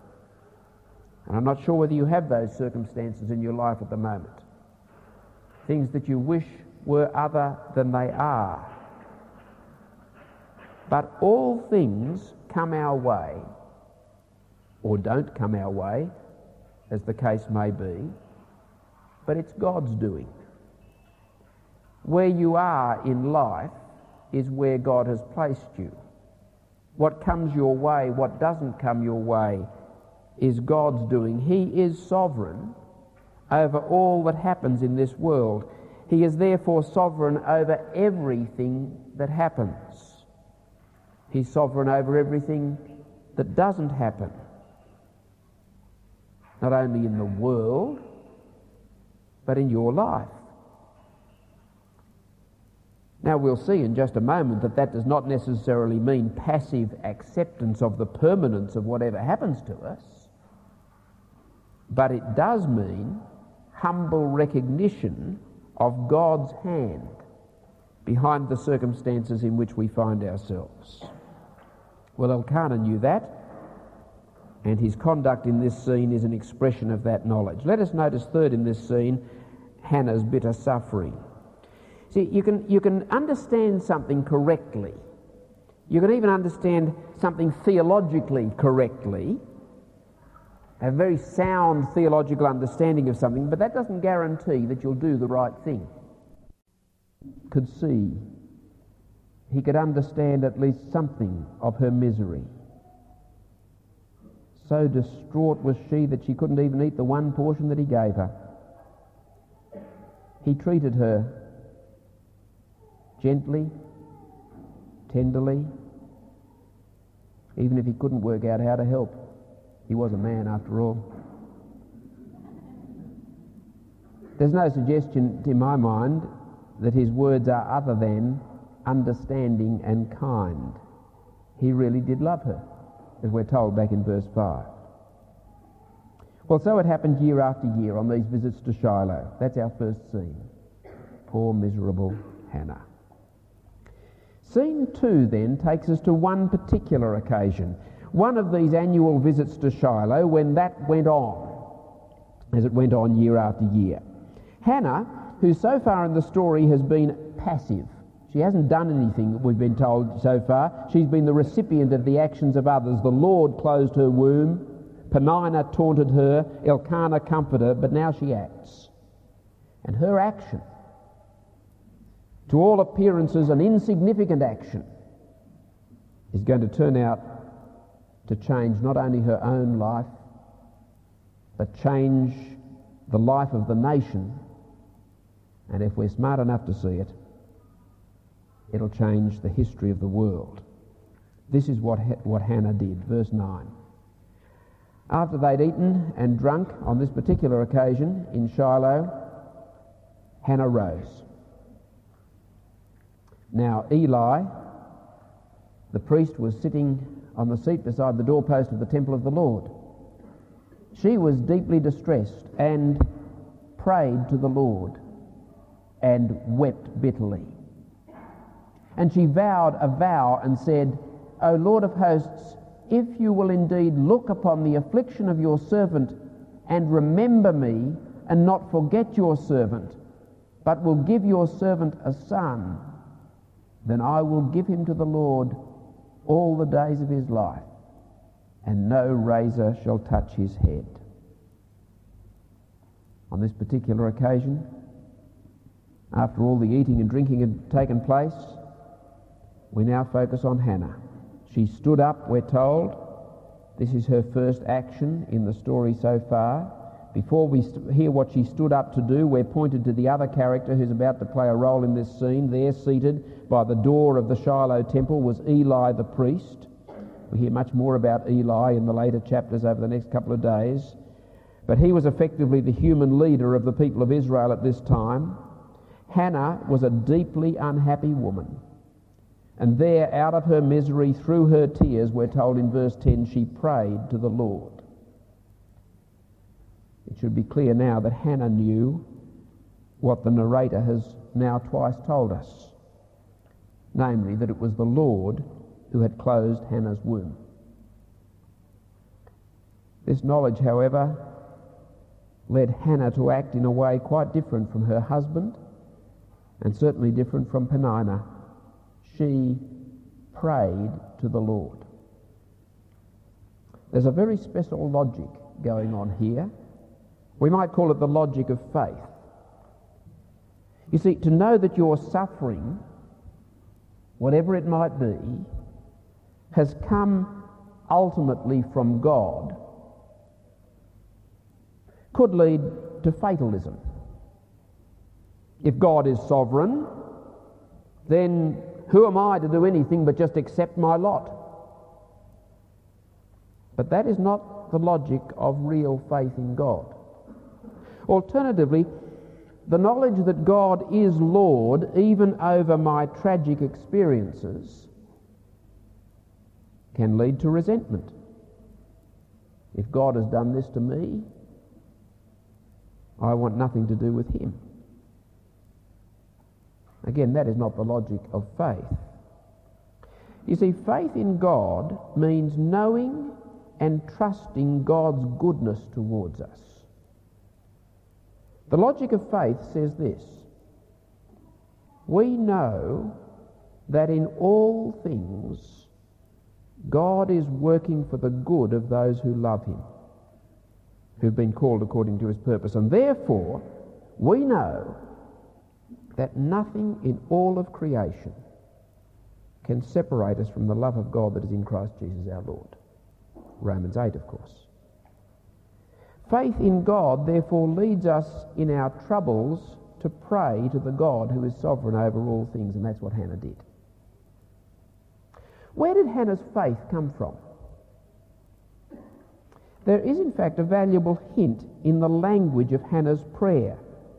A: And I'm not sure whether you have those circumstances in your life at the moment. Things that you wish were other than they are. But all things come our way or don't come our way, as the case may be, but it's God's doing. Where you are in life is where God has placed you. What comes your way, what doesn't come your way, is God's doing. He is sovereign over all that happens in this world. He is therefore sovereign over everything that happens. He's sovereign over everything that doesn't happen. Not only in the world, but in your life. Now we'll see in just a moment that that does not necessarily mean passive acceptance of the permanence of whatever happens to us, but it does mean humble recognition of God's hand behind the circumstances in which we find ourselves. Well, Elkanah knew that, and his conduct in this scene is an expression of that knowledge. Let us notice third in this scene, Hannah's bitter suffering. See, you can, you can understand something correctly. You can even understand something theologically correctly, a very sound theological understanding of something, but that doesn't guarantee that you'll do the right thing. Could see, he could understand at least something of her misery. So distraught was she that she couldn't even eat the one portion that he gave her. He treated her gently, tenderly, even if he couldn't work out how to help. He was a man after all. There's no suggestion in my mind that his words are other than understanding and kind. He really did love her, as we're told back in verse five. Well, so it happened year after year on these visits to Shiloh. That's our first scene. Poor miserable Hannah. Scene two then takes us to one particular occasion, one of these annual visits to Shiloh, when that went on, as it went on year after year. Hannah, who so far in the story has been passive, she hasn't done anything, we've been told so far. She's been the recipient of the actions of others. The Lord closed her womb, Peninnah taunted her, Elkanah comforted her, but now she acts. And her action, to all appearances an insignificant action, is going to turn out to change not only her own life, but change the life of the nation. And if we're smart enough to see it, it'll change the history of the world. This is what, what Hannah did. Verse nine. After they'd eaten and drunk on this particular occasion in Shiloh, Hannah rose. Now Eli, the priest, was sitting on the seat beside the doorpost of the temple of the Lord. She was deeply distressed and prayed to the Lord and wept bitterly. And she vowed a vow and said, O Lord of hosts, if you will indeed look upon the affliction of your servant and remember me and not forget your servant, but will give your servant a son, then I will give him to the Lord all the days of his life, and no razor shall touch his head. On this particular occasion, after all the eating and drinking had taken place, we now focus on Hannah. She stood up, we're told. This is her first action in the story so far. Before we st- hear what she stood up to do, we're pointed to the other character who's about to play a role in this scene. There, seated by the door of the Shiloh temple, was Eli the priest. We hear much more about Eli in the later chapters over the next couple of days. But he was effectively the human leader of the people of Israel at this time. Hannah was a deeply unhappy woman. And there, out of her misery, through her tears, we're told in verse ten, she prayed to the Lord. It should be clear now that Hannah knew what the narrator has now twice told us, namely that it was the Lord who had closed Hannah's womb. This knowledge, however, led Hannah to act in a way quite different from her husband, and certainly different from Peninnah. She prayed to the Lord. There's a very special logic going on here. We might call it the logic of faith. You see, to know that your suffering, whatever it might be, has come ultimately from God, could lead to fatalism. If God is sovereign, then who am I to do anything but just accept my lot? But that is not the logic of real faith in God. Alternatively, the knowledge that God is Lord even over my tragic experiences can lead to resentment. If God has done this to me, I want nothing to do with him. Again, that is not the logic of faith. You see, faith in God means knowing and trusting God's goodness towards us. The logic of faith says this: we know that in all things God is working for the good of those who love him, who've been called according to his purpose. And therefore, we know that nothing in all of creation can separate us from the love of God that is in Christ Jesus our Lord. Romans eight, of course. Faith in God, therefore, leads us in our troubles to pray to the God who is sovereign over all things, and that's what Hannah did. Where did Hannah's faith come from? There is, in fact, a valuable hint in the language of Hannah's prayer.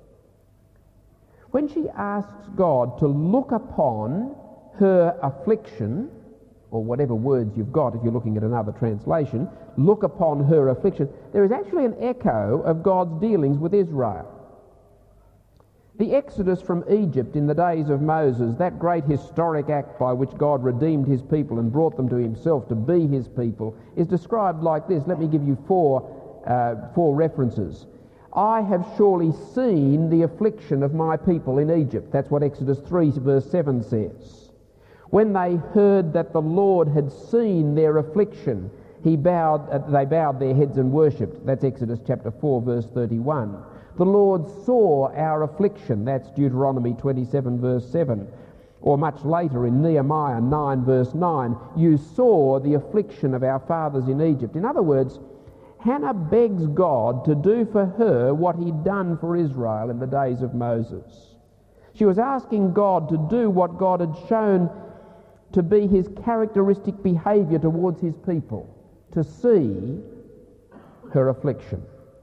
A: When she asks God to look upon her affliction, or whatever words you've got if you're looking at another translation, look upon her affliction, there is actually an echo of God's dealings with Israel. The exodus from Egypt in the days of Moses, that great historic act by which God redeemed his people and brought them to himself to be his people, is described like this. Let me give you four, uh, four references. I have surely seen the affliction of my people in Egypt. That's what Exodus three verse seven says. When they heard that the Lord had seen their affliction, he bowed, uh, they bowed their heads and worshipped. That's Exodus chapter four verse thirty-one. The Lord saw our affliction. That's Deuteronomy twenty-seven verse seven. Or much later in Nehemiah nine verse nine, you saw the affliction of our fathers in Egypt. In other words, Hannah begs God to do for her what he'd done for Israel in the days of Moses. She was asking God to do what God had shown to be his characteristic behaviour towards his people, to see her affliction.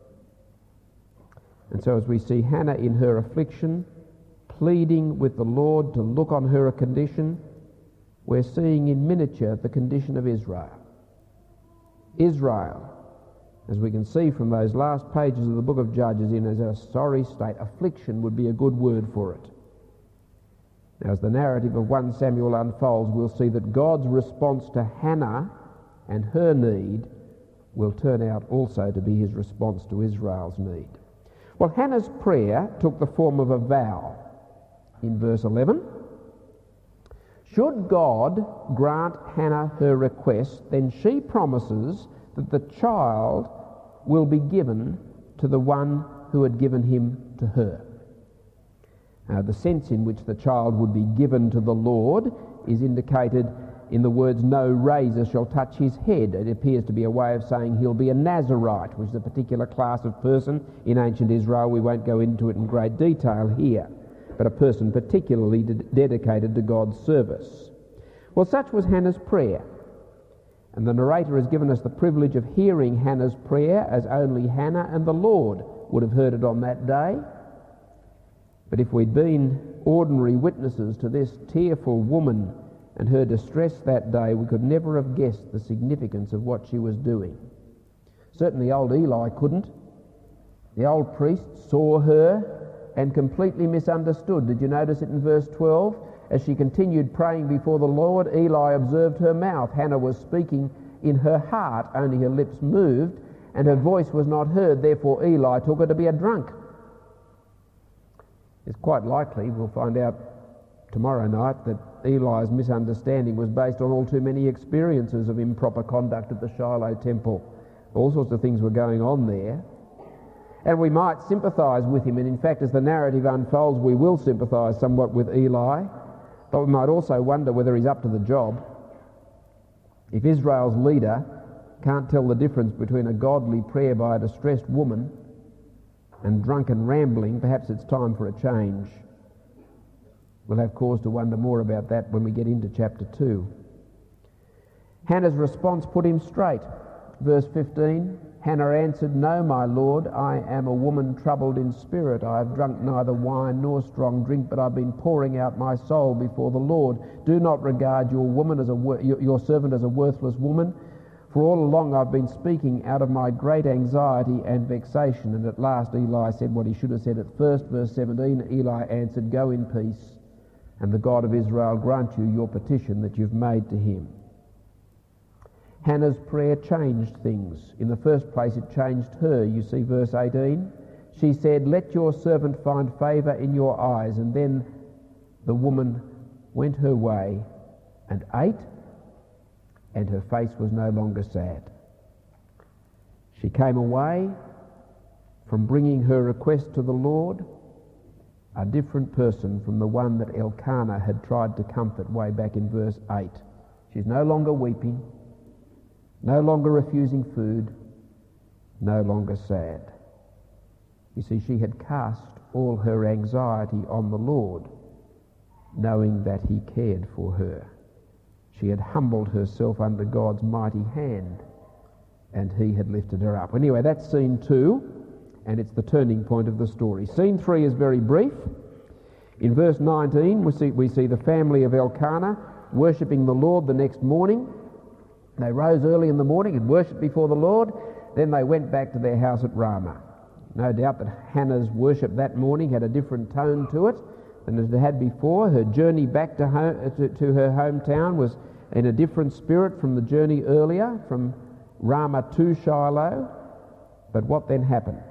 A: And so as we see Hannah in her affliction, pleading with the Lord to look on her condition, we're seeing in miniature the condition of Israel. Israel, as we can see from those last pages of the book of Judges, in as a sorry state. Affliction would be a good word for it. Now, as the narrative of First Samuel unfolds, we'll see that God's response to Hannah and her need will turn out also to be his response to Israel's need. Well, Hannah's prayer took the form of a vow in verse eleven. Should God grant Hannah her request, then she promises that the child will be given to the one who had given him to her. Now, the sense in which the child would be given to the Lord is indicated in the words, no razor shall touch his head. It appears to be a way of saying he'll be a Nazarite, which is a particular class of person in ancient Israel. We won't go into it in great detail here, but a person particularly de- dedicated to God's service. Well, such was Hannah's prayer. And the narrator has given us the privilege of hearing Hannah's prayer as only Hannah and the Lord would have heard it on that day. But if we'd been ordinary witnesses to this tearful woman and her distress that day, we could never have guessed the significance of what she was doing. Certainly old Eli couldn't. The old priest saw her and completely misunderstood. Did you notice it in verse twelve? As she continued praying before the Lord, Eli observed her mouth. Hannah was speaking in her heart, only her lips moved, and her voice was not heard. Therefore Eli took her to be a drunk. It's quite likely, we'll find out tomorrow night, that Eli's misunderstanding was based on all too many experiences of improper conduct at the Shiloh temple. All sorts of things were going on there. And we might sympathise with him, and in fact as the narrative unfolds we will sympathise somewhat with Eli, but we might also wonder whether he's up to the job. If Israel's leader can't tell the difference between a godly prayer by a distressed woman and drunken rambling, perhaps it's time for a change. We'll have cause to wonder more about that when we get into chapter two. Hannah's response put him straight. Verse fifteen, Hannah answered, "No, my lord, I am a woman troubled in spirit. I have drunk neither wine nor strong drink, but I've been pouring out my soul before the Lord. Do not regard your woman as a wor- your servant as a worthless woman, for all along I've been speaking out of my great anxiety and vexation." And at last Eli said what he should have said at first. Verse seventeen, Eli answered, "Go in peace, and the God of Israel grant you your petition that you've made to him." Hannah's prayer changed things. In the first place, it changed her. You see verse eighteen. She said, "Let your servant find favour in your eyes." And then the woman went her way and ate, and her face was no longer sad. She came away from bringing her request to the Lord a different person from the one that Elkanah had tried to comfort way back in verse eight. She's no longer weeping, no longer refusing food, no longer sad. You see, she had cast all her anxiety on the Lord, knowing that he cared for her. She had humbled herself under God's mighty hand, and he had lifted her up. Anyway, that's scene two, and it's the turning point of the story. Scene three is very brief. In verse nineteen, we see, we see the family of Elkanah worshipping the Lord the next morning. They rose early in the morning and worshipped before the Lord. Then they went back to their house at Ramah. No doubt that Hannah's worship that morning had a different tone to it than it had before. Her journey back to, home, to, to her hometown was in a different spirit from the journey earlier, from Ramah to Shiloh. But what then happened?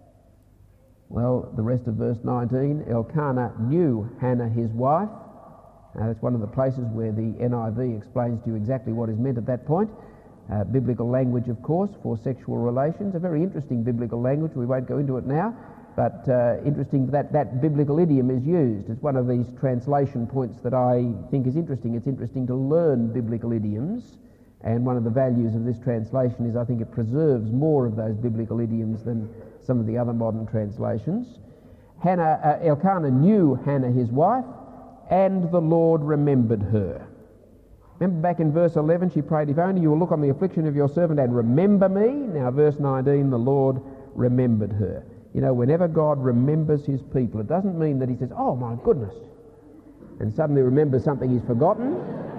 A: Well, the rest of verse nineteen, Elkanah knew Hannah his wife. Now, that's one of the places where the N I V explains to you exactly what is meant at that point. Uh, biblical language, of course, for sexual relations. A very interesting biblical language. We won't go into it now, but uh, interesting that that biblical idiom is used. It's one of these translation points that I think is interesting. It's interesting to learn biblical idioms, and one of the values of this translation is I think it preserves more of those biblical idioms than some of the other modern translations. Hannah, uh, Elkanah knew Hannah his wife, and the Lord remembered her. Remember back in verse eleven, she prayed, "If only you will look on the affliction of your servant and remember me." Now verse nineteen, the Lord remembered her. You know, whenever God remembers his people, it doesn't mean that he says, "Oh my goodness," and suddenly remembers something he's forgotten.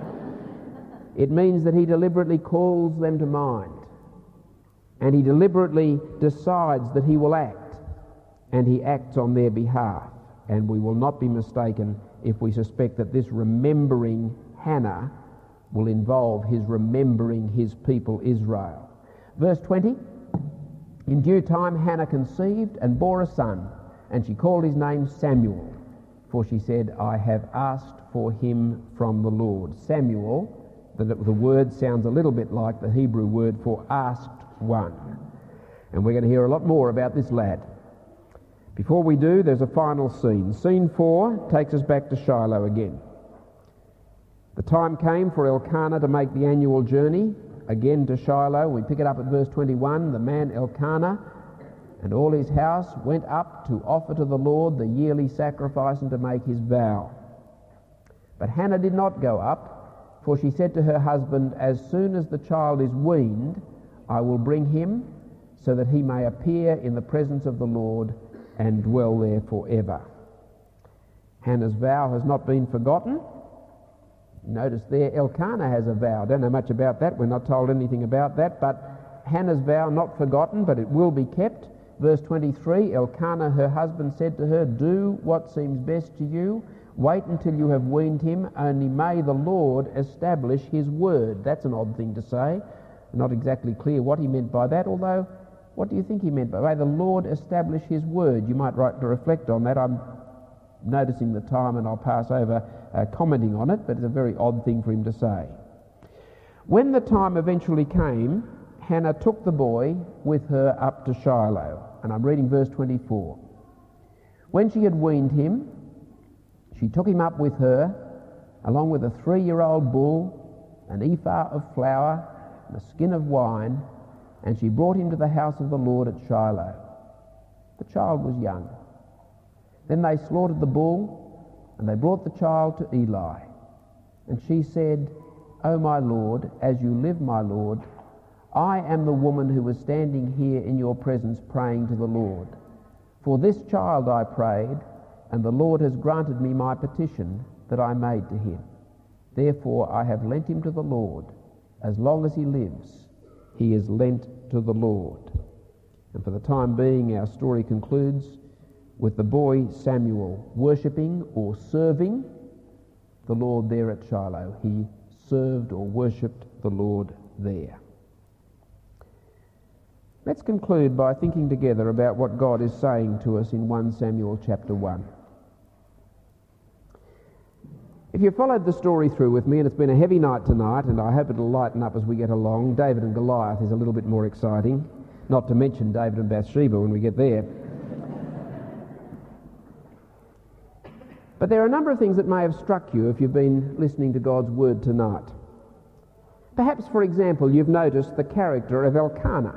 A: It means that he deliberately calls them to mind, and he deliberately decides that he will act, and he acts on their behalf. And we will not be mistaken if we suspect that this remembering Hannah will involve his remembering his people Israel. Verse twenty, in due time Hannah conceived and bore a son, and she called his name Samuel, for she said, "I have asked for him from the Lord." Samuel, the, the word sounds a little bit like the Hebrew word for asked one. And we're going to hear a lot more about this lad. Before we do, there's a final scene. Scene four takes us back to Shiloh again. The time came for Elkanah to make the annual journey again to Shiloh. We pick it up at verse twenty-one. The man Elkanah and all his house went up to offer to the Lord the yearly sacrifice and to make his vow. But Hannah did not go up, for she said to her husband, "As soon as the child is weaned, I will bring him, so that he may appear in the presence of the Lord and dwell there forever." Hannah's vow has not been forgotten. Notice there Elkanah has a vow. Don't know much about that. We're not told anything about that. But Hannah's vow not forgotten, but it will be kept. Verse twenty-three, Elkanah, her husband, said to her, "Do what seems best to you. Wait until you have weaned him. Only may the Lord establish his word." That's an odd thing to say. Not exactly clear what he meant by that, although what do you think he meant by may the Lord establish his word? You might write to reflect on that. I'm noticing the time and I'll pass over uh, commenting on it, but it's a very odd thing for him to say. When the time eventually came, Hannah took the boy with her up to Shiloh. And I'm reading verse twenty-four. When she had weaned him, she took him up with her, along with a three-year-old bull, an ephah of flour, and a skin of wine, and she brought him to the house of the Lord at Shiloh. The child was young. Then they slaughtered the bull, and they brought the child to Eli. And she said, O my Lord, as you live, my Lord, I am the woman who was standing here in your presence praying to the Lord. For this child I prayed, and the Lord has granted me my petition that I made to him. Therefore I have lent him to the Lord. As long as he lives, he is lent to the Lord. And for the time being, our story concludes with the boy Samuel worshipping or serving the Lord there at Shiloh. He served or worshipped the Lord there. Let's conclude by thinking together about what God is saying to us in First Samuel chapter one. If you followed the story through with me, and it's been a heavy night tonight, and I hope it'll lighten up as we get along, David and Goliath is a little bit more exciting, not to mention David and Bathsheba when we get there. But there are a number of things that may have struck you if you've been listening to God's word tonight. Perhaps, for example, you've noticed the character of Elkanah.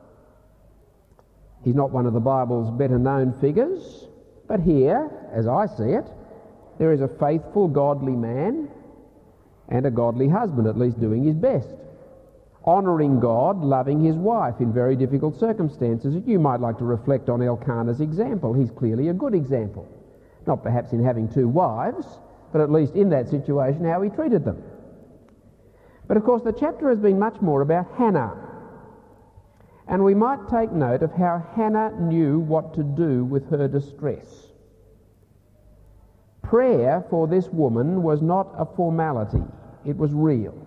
A: He's not one of the Bible's better-known figures, but here, as I see it, there is a faithful, godly man and a godly husband, at least doing his best, honouring God, loving his wife in very difficult circumstances. You might like to reflect on Elkanah's example. He's clearly a good example. Not perhaps in having two wives, but at least in that situation how he treated them. But of course the chapter has been much more about Hannah. And we might take note of how Hannah knew what to do with her distress. Prayer for this woman was not a formality, it was real.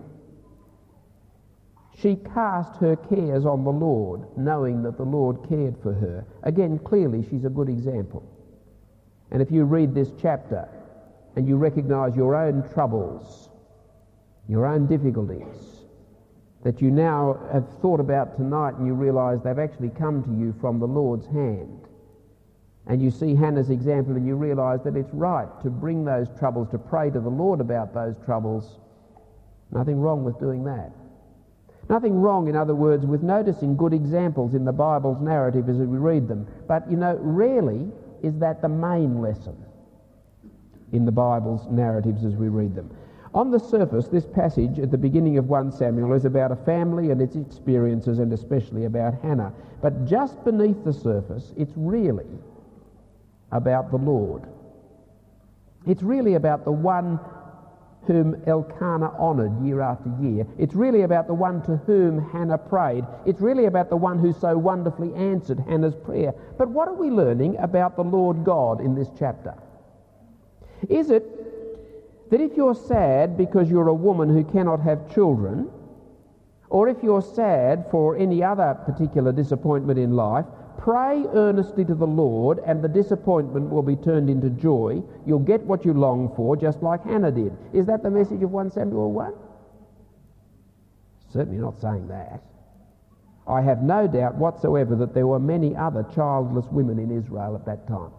A: She cast her cares on the Lord, knowing that the Lord cared for her. Again, clearly she's a good example. And if you read this chapter and you recognise your own troubles, your own difficulties, that you now have thought about tonight and you realise they've actually come to you from the Lord's hand, and you see Hannah's example and you realise that it's right to bring those troubles, to pray to the Lord about those troubles, nothing wrong with doing that. Nothing wrong, in other words, with noticing good examples in the Bible's narrative as we read them. But, you know, rarely is that the main lesson in the Bible's narratives as we read them. On the surface, this passage at the beginning of First Samuel is about a family and its experiences, and especially about Hannah. But just beneath the surface, it's really about the Lord. It's really about the one whom Elkanah honoured year after year. It's really about the one to whom Hannah prayed. It's really about the one who so wonderfully answered Hannah's prayer. But what are we learning about the Lord God in this chapter? Is it that if you're sad because you're a woman who cannot have children, or if you're sad for any other particular disappointment in life, pray earnestly to the Lord and the disappointment will be turned into joy. You'll get what you long for, just like Hannah did. Is that the message of First Samuel one? Certainly not saying that. I have no doubt whatsoever that there were many other childless women in Israel at that time,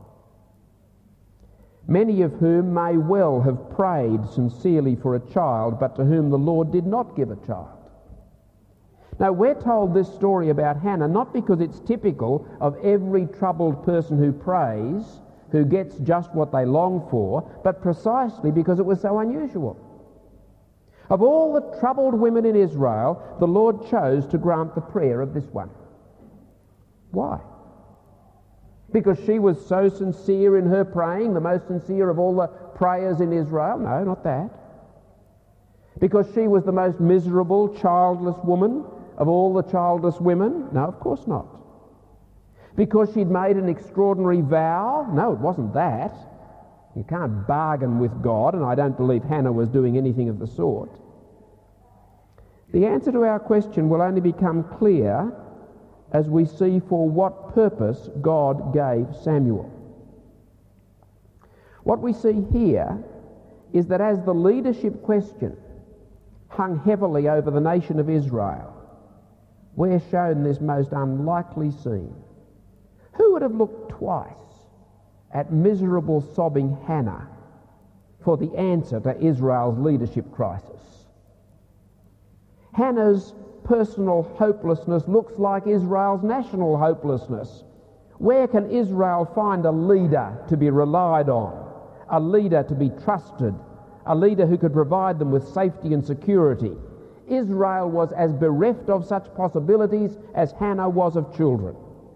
A: many of whom may well have prayed sincerely for a child, but to whom the Lord did not give a child. Now, we're told this story about Hannah not because it's typical of every troubled person who prays, who gets just what they long for, but precisely because it was so unusual. Of all the troubled women in Israel, the Lord chose to grant the prayer of this one. Why? Because she was so sincere in her praying, the most sincere of all the prayers in Israel? No, not that. Because she was the most miserable, childless woman of all the childless women? No, of course not. Because she'd made an extraordinary vow? No, it wasn't that. You can't bargain with God, and I don't believe Hannah was doing anything of the sort. The answer to our question will only become clear as we see for what purpose God gave Samuel. What we see here is that as the leadership question hung heavily over the nation of Israel, we're shown this most unlikely scene. Who would have looked twice at miserable, sobbing Hannah for the answer to Israel's leadership crisis? Hannah's personal hopelessness looks like Israel's national hopelessness. Where can Israel find a leader to be relied on, a leader to be trusted, a leader who could provide them with safety and security? Israel was as bereft of such possibilities as Hannah was of children.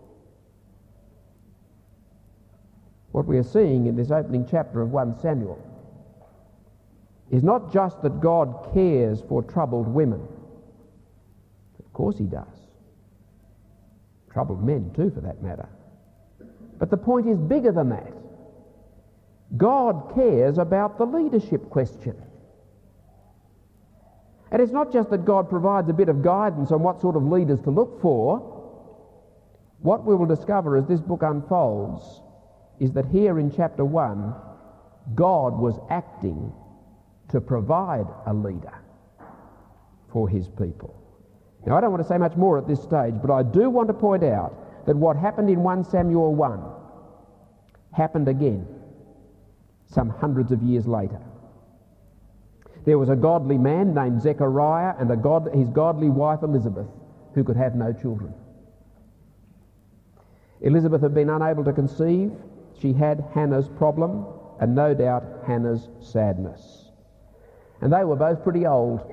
A: What we are seeing in this opening chapter of First Samuel is not just that God cares for troubled women. Of course he does. Troubled men too, for that matter. But the point is bigger than that. God cares about the leadership question. And it's not just that God provides a bit of guidance on what sort of leaders to look for. What we will discover as this book unfolds is that here in chapter one, God was acting to provide a leader for his people. Now, I don't want to say much more at this stage, but I do want to point out that what happened in First Samuel one happened again some hundreds of years later. There was a godly man named Zechariah and a god, his godly wife Elizabeth, who could have no children. Elizabeth had been unable to conceive. She had Hannah's problem and no doubt Hannah's sadness. And they were both pretty old.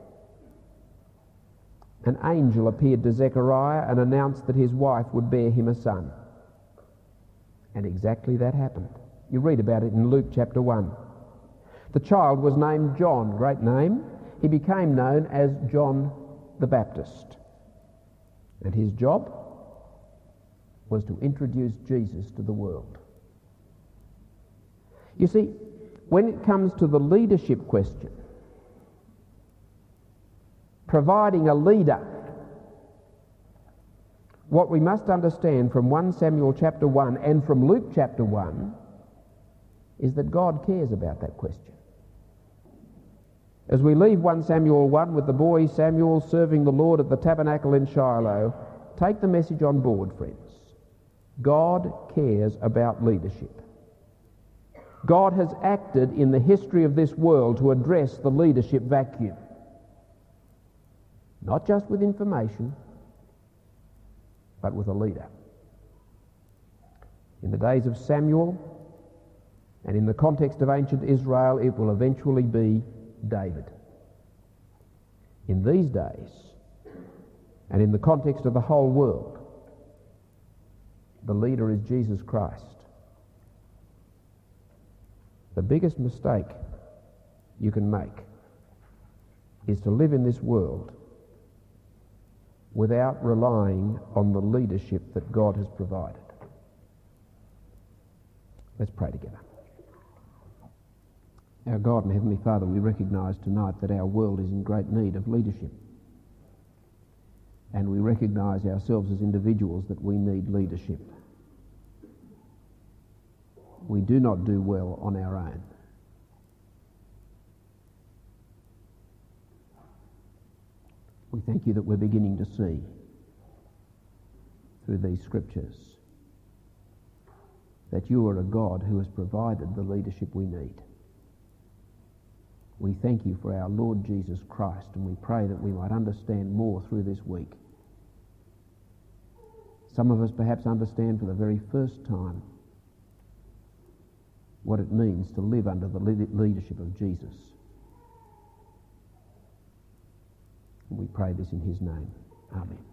A: An angel appeared to Zechariah and announced that his wife would bear him a son. And exactly that happened. You read about it in Luke chapter one. The child was named John, great name. He became known as John the Baptist. And his job was to introduce Jesus to the world. You see, when it comes to the leadership question, providing a leader, what we must understand from First Samuel chapter one and from Luke chapter one is that God cares about that question. As we leave First Samuel one with the boy Samuel serving the Lord at the tabernacle in Shiloh, take the message on board, friends. God cares about leadership. God has acted in the history of this world to address the leadership vacuum. Not just with information, but with a leader. In the days of Samuel, and in the context of ancient Israel, it will eventually be David. In these days, and in the context of the whole world, the leader is Jesus Christ. The biggest mistake you can make is to live in this world without relying on the leadership that God has provided. Let's pray together. Our God and Heavenly Father, we recognise tonight that our world is in great need of leadership. And we recognise ourselves as individuals that we need leadership. We do not do well on our own. We thank you that we're beginning to see through these scriptures that you are a God who has provided the leadership we need. We thank you for our Lord Jesus Christ, and we pray that we might understand more through this week. Some of us perhaps understand for the very first time what it means to live under the leadership of Jesus. And we pray this in his name. Amen.